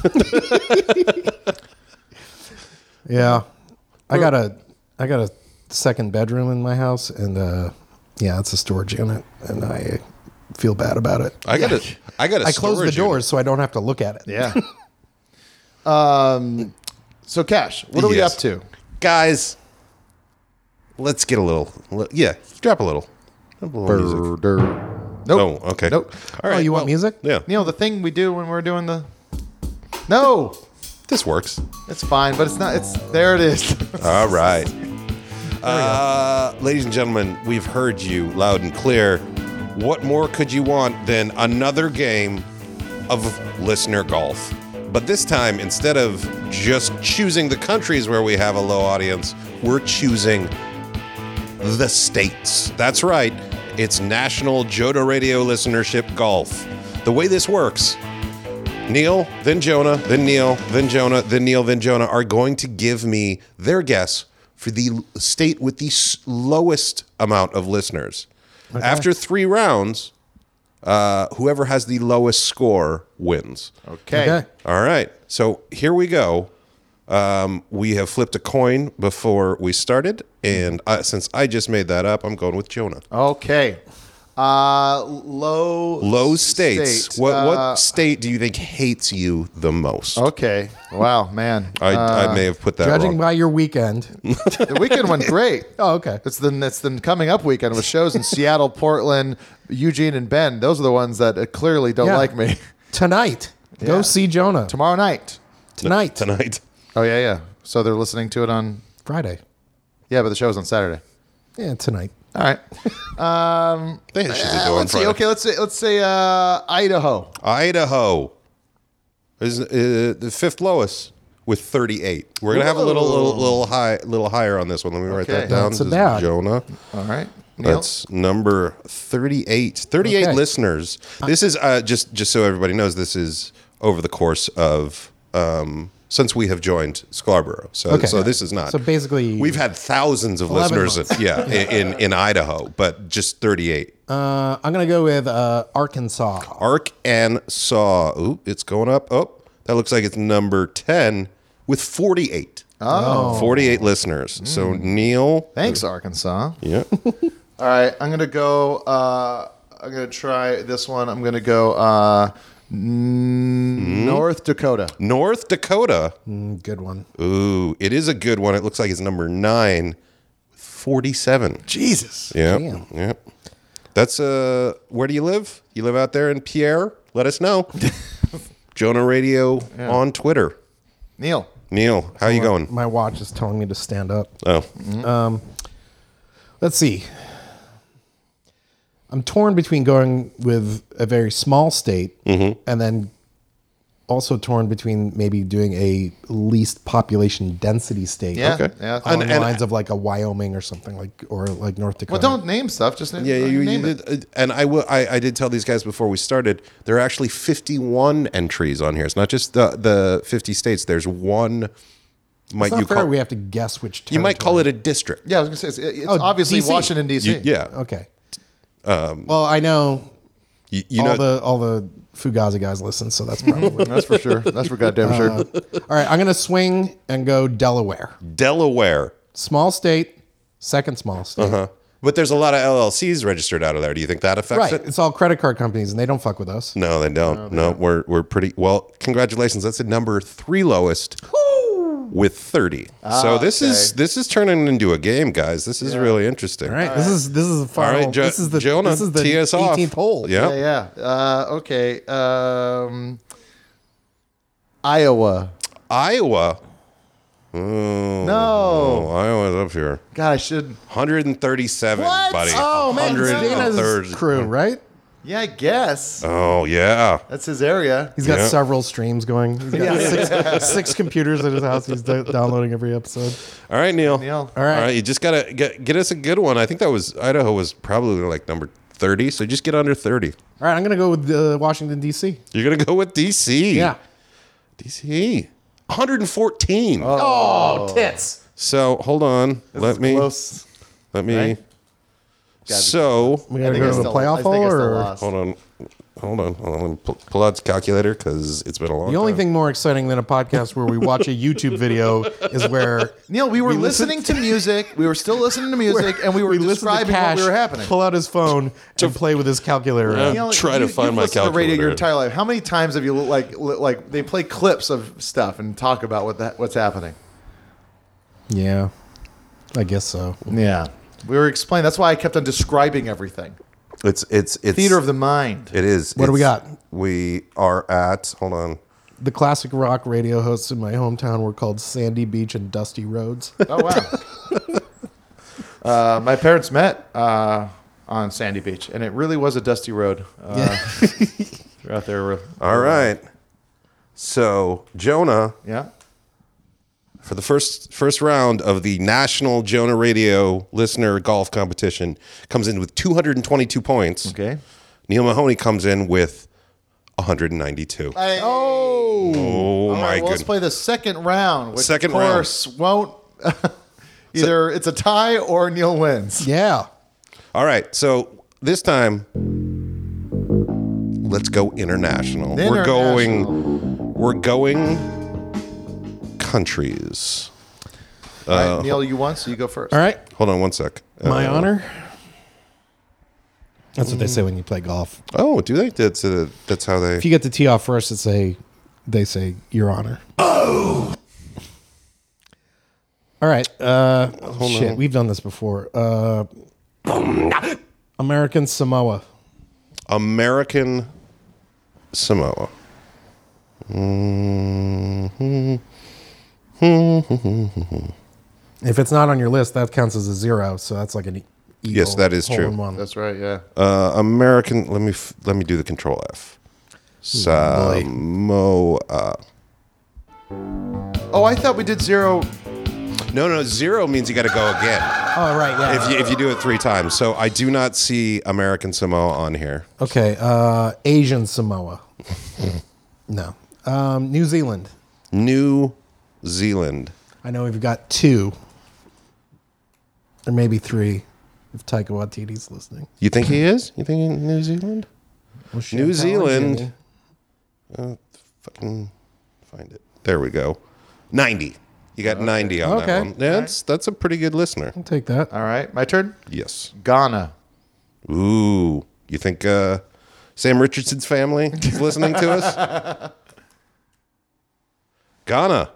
Yeah. I got a I got a second bedroom in my house, and uh, yeah, it's a storage unit, and I feel bad about it. I got a. I got a. I close the storage doors unit. so I don't have to look at it. Yeah. um. So, Cash, what are we Yes. up to? guys. Let's get a little. li- Yeah, drop a little. Drop a little music. Nope. Oh, okay. Nope. All right. Oh, you want well, music? Yeah. You know the thing we do when we're doing the. No. This works. It's fine, but it's not. It's there. It is. All right. Uh, ladies and gentlemen, we've heard you loud and clear. What more could you want than another game of listener golf? But this time, instead of just choosing the countries where we have a low audience, we're choosing the states. That's right. It's National Jonah Radio Listenership Golf. The way this works, Neil, then Jonah, then Neil, then Jonah, then Neil, then Jonah are going to give me their guess for the state with the s- lowest amount of listeners. Okay. After three rounds, uh, whoever has the lowest score wins. Okay. Okay. All right. So here we go. Um, we have flipped a coin before we started, and uh, since I just made that up, I'm going with Jonah. Okay. Uh, low. Low states. state. What Uh, what state do you think hates you the most? Okay. Wow, man. I, Uh, I may have put that Judging wrong. by your weekend. The weekend went great. Oh, okay. It's the it's the coming up weekend with shows in Seattle, Portland, Eugene, and Bend. Those are the ones that uh, clearly don't Yeah. like me. Tonight. Go Yeah. see Jonah. Tomorrow night. Tonight. Tonight. Oh yeah, yeah. So they're listening to it on Friday. Yeah, but the show's on Saturday. Yeah, tonight. All right. Um, They should uh, do on let's see. Friday. Okay, let's say let's say uh, Idaho. Idaho is uh, the fifth lowest with thirty-eight. We're gonna have a little, little, little high, little higher on this one. Let me write Okay. that down. Not so This is bad. Jonah. All right. Neil? That's number thirty-eight. thirty-eight Okay. listeners. This is uh, just just so everybody knows. This is over the course of um, since we have joined Scarborough. So Okay. so this is not. So basically, We've had thousands of eleven listeners, months. yeah, in, in in Idaho, but just thirty-eight. Uh, I'm going to go with uh, Arkansas. Arkansas. Ooh, it's going up. Oh, that looks like it's number ten with forty-eight. Oh. forty-eight listeners. So Neil. Thanks, Arkansas. Yeah. All right, I'm gonna go. Uh, I'm gonna try this one. I'm gonna go uh, n- North Dakota. North Dakota. Mm, good one. Ooh, it is a good one. It looks like it's number nine with forty-seven. Jesus. Yeah. Damn. Yeah. That's uh where do you live? You live out there in Pierre? Let us know. Jonah Radio Yeah. on Twitter. Neil. Neil, how you going? My watch is telling me to stand up. Oh. Um, let's see. I'm torn between going with a very small state Mm-hmm. and then also torn between maybe doing a least population density state. Yeah, Okay. yeah. Along And- the and- lines of like a Wyoming or something like, or like North Dakota. Well, don't name stuff. Just name, Yeah, you, name you it. did, uh, and I will. I, I did tell these guys before we started. There are actually fifty-one entries on here. It's not just the the fifty states. There's one. Might It's not you fair. call? We have to guess which. You might call it a district. Yeah, I was gonna say it's, it's Oh, obviously D C. Washington D C. You- yeah. Okay. Um, Well, I know. You, you all know the all the Fugazi guys listen, so that's probably That's for sure. That's for goddamn sure. Uh, all right, I'm gonna swing and go Delaware. Delaware, small state, second small state. Uh huh. But there's a lot of L L Cs registered out of there. Do you think that affects Right, it? it's all credit card companies, and they don't fuck with us. No, they don't. No, we're we're pretty well. Congratulations. That's the number three lowest with thirty. Ah, so this is okay. this is turning into a game, guys. This is really interesting. All right, this is this is the final. All right, Jo- this is the Jonah, this is the tee us off. eighteenth hole. Yeah. Yeah, yeah. Uh, okay. Um, Iowa. Iowa. Oh, No. Iowa's up here. God, I should. one hundred thirty-seven, What? buddy. Oh man, it's Dana's one hundred thirty. crew, right? Yeah, I guess. Oh yeah. That's his area. He's got Yeah. several streams going. He's got Yeah. six, six computers at his house. He's do- downloading every episode. All right, Neil. Neil. All right. All right. You just gotta get get us a good one. I think that was Idaho was probably like number thirty. So just get under thirty. All right, I'm gonna go with uh, Washington D C. You're gonna go with D C. Yeah. D C. one hundred fourteen. Oh, tits. So hold on. This let is me. close. Let me. Right? Gotta be So We gotta go to the playoff hole, or hold on. Hold on. Hold on. Let me pull, pull out the calculator because it's been a long the only time. thing more exciting than a podcast where we watch a YouTube video is where Neil, we were We listen- listening to music. We were still listening to music, and we were we listen to describing what Cash we were happening. pull out his phone to play with his calculator. Yeah. Neil, try to you- find you've my listened to radio your calculator. entire life. How many times have you like li- like they play clips of stuff and talk about what that what's happening? Yeah, I guess so. Yeah, we were explaining. That's why I kept on describing everything. It's it's it's Theater of the mind. It is. What do we It's- got? We are at. Hold on. The classic rock radio hosts in my hometown were called Sandy Beach and Dusty Roads. Oh wow. uh, my parents met uh, on Sandy Beach, and it really was a dusty road. Uh, they're out there. All right. So Jonah, Yeah. for the first first round of the National Jonah Radio Listener Golf Competition, comes in with two hundred twenty-two points. Okay. Neil Mahoney comes in with one hundred ninety-two. oh. Oh All my right, well, let's goodness. play the second round, which Second of course won't. Either it's a tie or Neil wins. Yeah. All right. So this time, let's go international. We're going. We're going countries. All Uh, right, Neil, you won, so you go first. All right. Hold on one sec. My Uh, honor. That's what they say when you play golf. Oh, do they? That's uh, that's how they. If you get the tee off first, it's a they say your honor. Oh. All right. Uh, Hold shit, on. we've done this before. Uh, American Samoa. American Samoa. Mm-hmm. If it's not on your list, that counts as a zero. So that's like an e- eagle, Yes, that is hole true. in one. That's right. Yeah. Uh, American. Let me f- let me do the control F. Samoa. Oh, I thought we did zero. No, no, zero means you got to go again. Oh, right. Yeah. If you if you do it three times, so I do not see American Samoa on here. Okay. Uh, Asian Samoa. No. Um, New Zealand. New Zealand. I know we've got two, or maybe three, if Taika Waititi's listening. You think he is? You think in New Zealand? Well, shit, New Colin Zealand. Jimmy. Uh, fucking find it. There we go. ninety. You got ninety on Okay. that one. Yeah, that's that's a pretty good listener. I'll take that. All right, my turn. Yes. Ghana. Ooh. You think uh, Sam Richardson's family is listening to us? Ghana.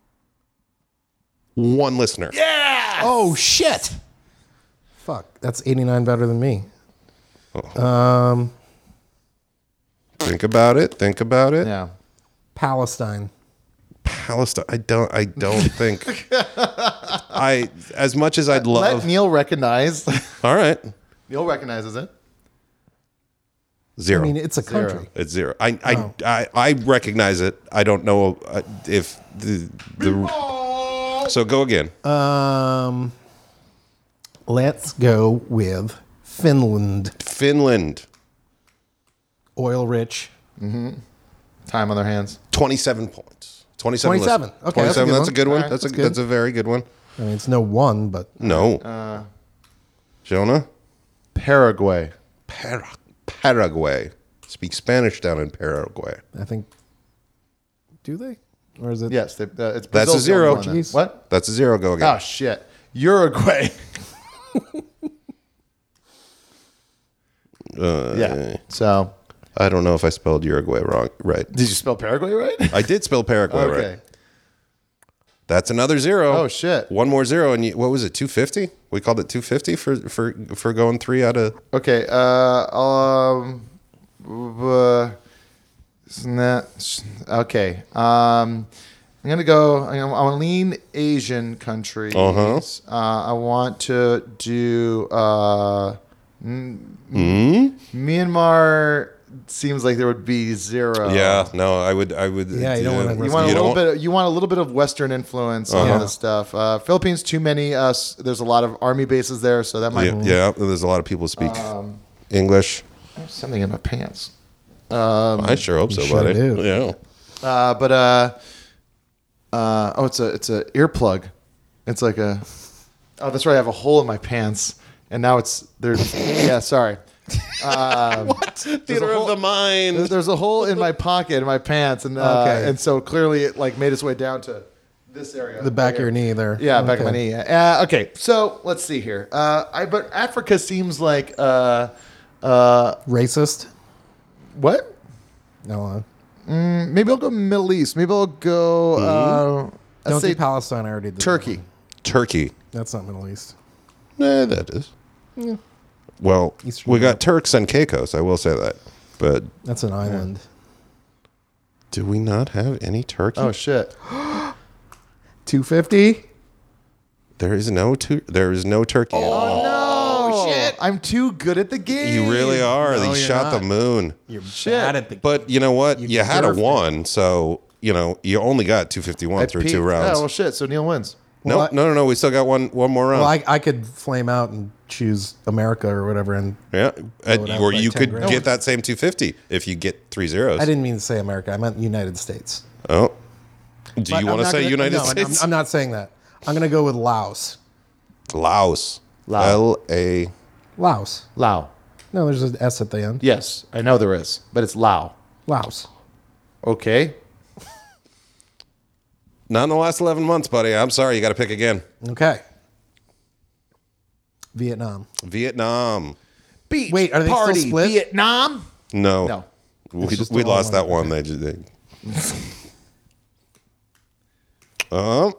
One listener. Yeah. Oh shit! Fuck, that's eighty-nine better than me. Oh. Um, Think about it. Think about it. Yeah. Palestine. Palestine. I don't. I don't think. I as much as I'd Let love. Neil recognize. All right. Neil recognizes it. Zero. I mean, it's a country. It's zero. I I, Oh. I I recognize it. I don't know uh, if the the. So go again. Um, let's go with Finland. Finland. Oil rich. Mm-hmm. Time on their hands. Twenty-seven points. Twenty-seven. twenty-seven. list. Okay, that's a Twenty-seven. good That's a one. good one. All right, that's a that's good. that's a very good one. I mean, it's no one, but No. Uh, Jonah. Paraguay. Para- Paraguay. Speak Spanish down in Paraguay. I think. Do they? Or is it? Yes, they, uh, it's That's a Brazil's the only zero. one then. What? That's a zero. Go again. Oh shit! Uruguay. Uh, Yeah. So I don't know if I spelled Uruguay wrong. Right. did you spell Paraguay right? I did spell Paraguay Okay. right. That's another zero. Oh shit! One more zero, and you, what was it? Two fifty. We called it two fifty for for for going three out of. Okay. Uh, um. Uh, isn't that okay? Um, I'm gonna go. I'm gonna, I want to lean Asian countries. Uh-huh. Uh, I want to do. Uh, m- Mm? Myanmar seems like there would be zero. Yeah. No, I would. I would. Yeah, you don't wanna You want a you little don't- bit. You want a little bit of Western influence on Uh-huh. all this stuff. Uh, Philippines, too many. Uh, s- there's a lot of army bases there, so that might. Yeah, yeah. There's a lot of people who speak Um, English. There's something in my pants. Um, I sure hope so, you sure buddy. do. Yeah. Uh, but uh, uh, oh, it's a it's a earplug. It's like a. Oh, that's right. I have a hole in my pants, and now it's there's. Yeah, sorry. Um, What? Theater of the mind. There's, there's a hole in my pocket in my pants, and uh, Okay. and so clearly it like made its way down to this area. the back right of your here. knee there. Yeah, back of my Okay. knee. Uh, okay, so let's see here. Uh, I but Africa seems like uh, uh, Racist? what? No. Uh, Mm, maybe I'll go Middle East. Maybe I'll go. Uh, don't I'll say do Palestine. I already did. that Turkey. one. Turkey. That's not Middle East. Nah, that is. Yeah. Well, Eastern we Europe. got Turks and Caicos. I will say that. But That's an island. do we not have any Turkey? Oh shit! two fifty? There is no tur- There is no Turkey. Oh no! Shit! I'm too good at the game. You really are. No, you you're shot not. the moon. You're Shit. bad at the But you know what? You You, had a deserved it. one, so you know you only got two fifty one I through peaked. two rounds. Yeah, well, shit. So Neil wins. no, Well, I- no, no, no. We still got one, one more round. Well, I, I could flame out and choose America or whatever, and yeah, and, it out or by you ten could grand. get that same two fifty if you get three zeros. I didn't mean to say America. I meant United States. Oh, do But you I'm want to not say gonna- United no, I'm- States? I'm, I'm not saying that. I'm going to go with Laos. Laos. Laos. L A. Laos. Lao. No, there's an S at the end. Yes, I know there is, but it's Lao. Laos. Okay. Not in the last eleven months, buddy. I'm sorry. You got to pick again. Okay. Vietnam. Vietnam. Beach Wait, are they still party split? Vietnam. No. No. We, It's just we the lost one. that one. They just. They... um.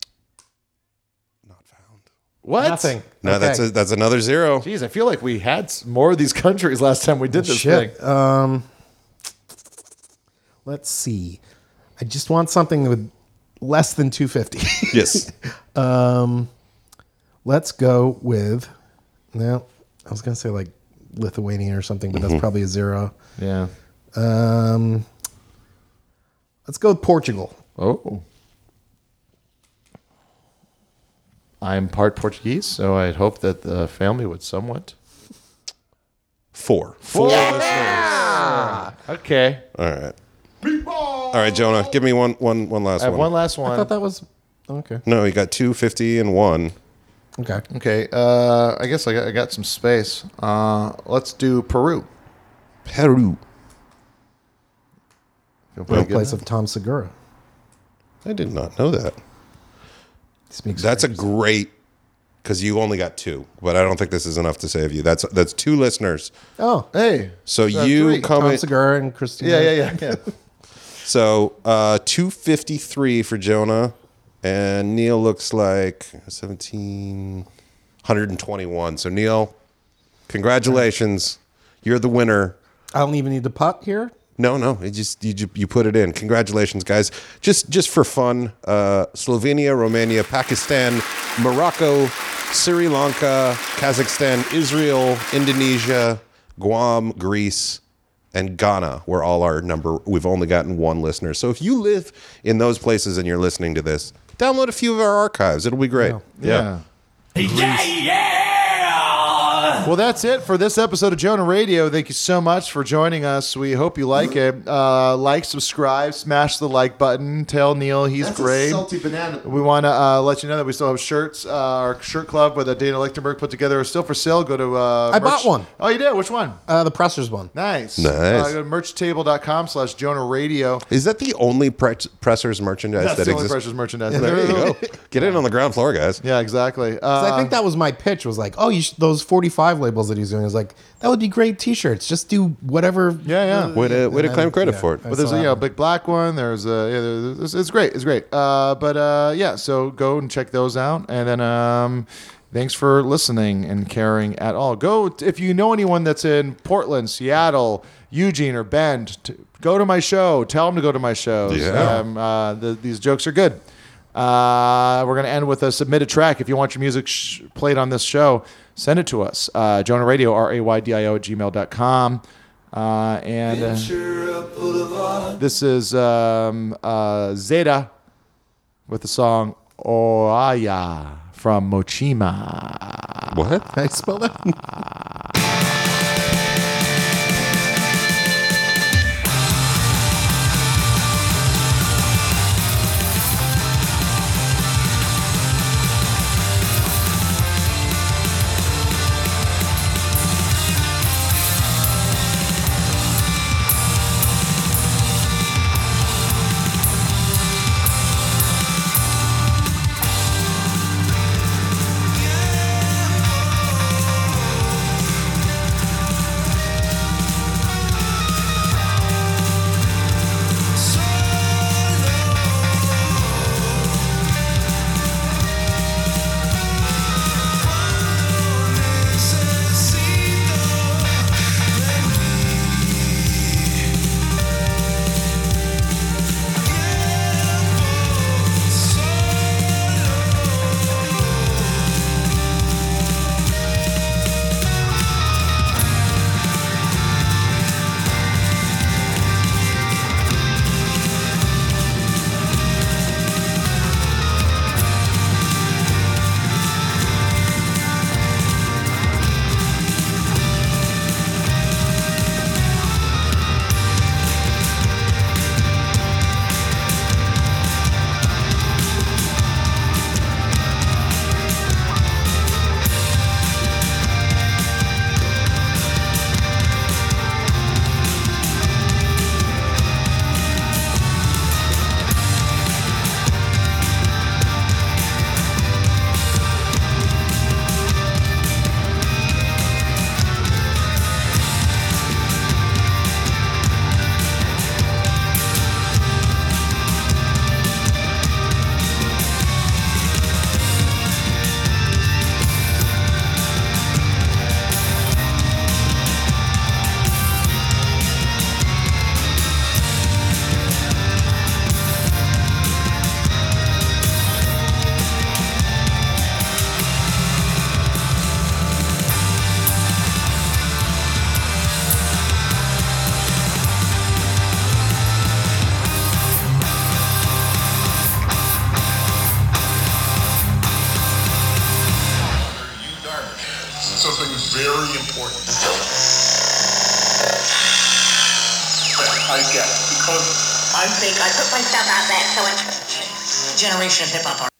What? Nothing. No, that's a, that's another zero. Jeez, I feel like we had s- more of these countries last time we did this Shit. thing. Um, let's see. I just want something with less than two fifty. Yes. um, let's go with. No, I was gonna say like Lithuania or something, but that's Mhm. probably a zero. Yeah. Um, let's go with Portugal. Oh. I'm part Portuguese, so I'd hope that the family would somewhat. Four. Four Yeah! Okay. All right. All right, Jonah. Give me one, one, one last I have one. one last one. I thought that was okay. No, you got two fifty and one. Okay. Okay. Uh, I guess I got, I got some space. Uh, let's do Peru. Peru. Feel pretty good Birthplace now? of Tom Segura. I did not know that. Speaks That's a great because you only got two, but I don't think this is enough to save you. That's that's two listeners. Oh, hey. So So you three. come Tom in. Segura and Christina. Yeah, yeah, yeah. yeah. So uh, two fifty three for Jonah, and Neil looks like seventeen hundred twenty one. So Neil, congratulations, you're the winner. I don't even need to putt here. No, no, it just you ju- you put it in. Congratulations, guys! Just just for fun, uh, Slovenia, Romania, Pakistan, Morocco, Sri Lanka, Kazakhstan, Israel, Indonesia, Guam, Greece, and Ghana, where all our number, we've only gotten one listener. So if you live in those places and you're listening to this, download a few of our archives. It'll be great. Yeah. Yeah, yeah! Well, that's it for this episode of Jonah Radio. Thank you so much for joining us. We hope you like it. Uh, like, subscribe, smash the like button. Tell Neil he's That's great. a salty banana. Uh, We want to uh, let you know that we still have shirts. Uh, our shirt club with uh, Dana Lichtenberg put together is still for sale. Go to uh, I merch- bought one. Oh, you did? Which one? Uh, the Pressers one. Nice. Nice. Uh, go to merchtable.com slash Jonah Radio. Is that the only pre- Pressers merchandise That's that the only exists? Pressers merchandise. There you go. Get in on the ground floor, guys. Yeah, exactly. 'Cause Uh, I think that was my pitch. Was like, oh, you sh- those forty-five labels that he's doing is like that would be great T-shirts. Just do whatever. Yeah, yeah. Way to, way to And claim then- credit yeah, for it. I But there's saw a you that know one. big black one. There's a yeah, there's, it's, it's great. It's great. Uh, but uh, yeah, so go and check those out. And then um, thanks for listening and caring at all. Go t- if you know anyone that's in Portland, Seattle, Eugene, or Bend. T- go to my show. Tell them to go to my shows. Yeah. Um, uh, the, these jokes are good. Uh, we're gonna end with a submitted track. If you want your music sh- played on this show, send it to us. Uh, Jonah Radio, R A Y D I O at gmail dot com. Uh, and uh, this is um, uh, Zeta with the song Oaya from Mochima. What? Can I spell that? Something very important. I get it, because I think I put myself out there so it's generation of hip hop.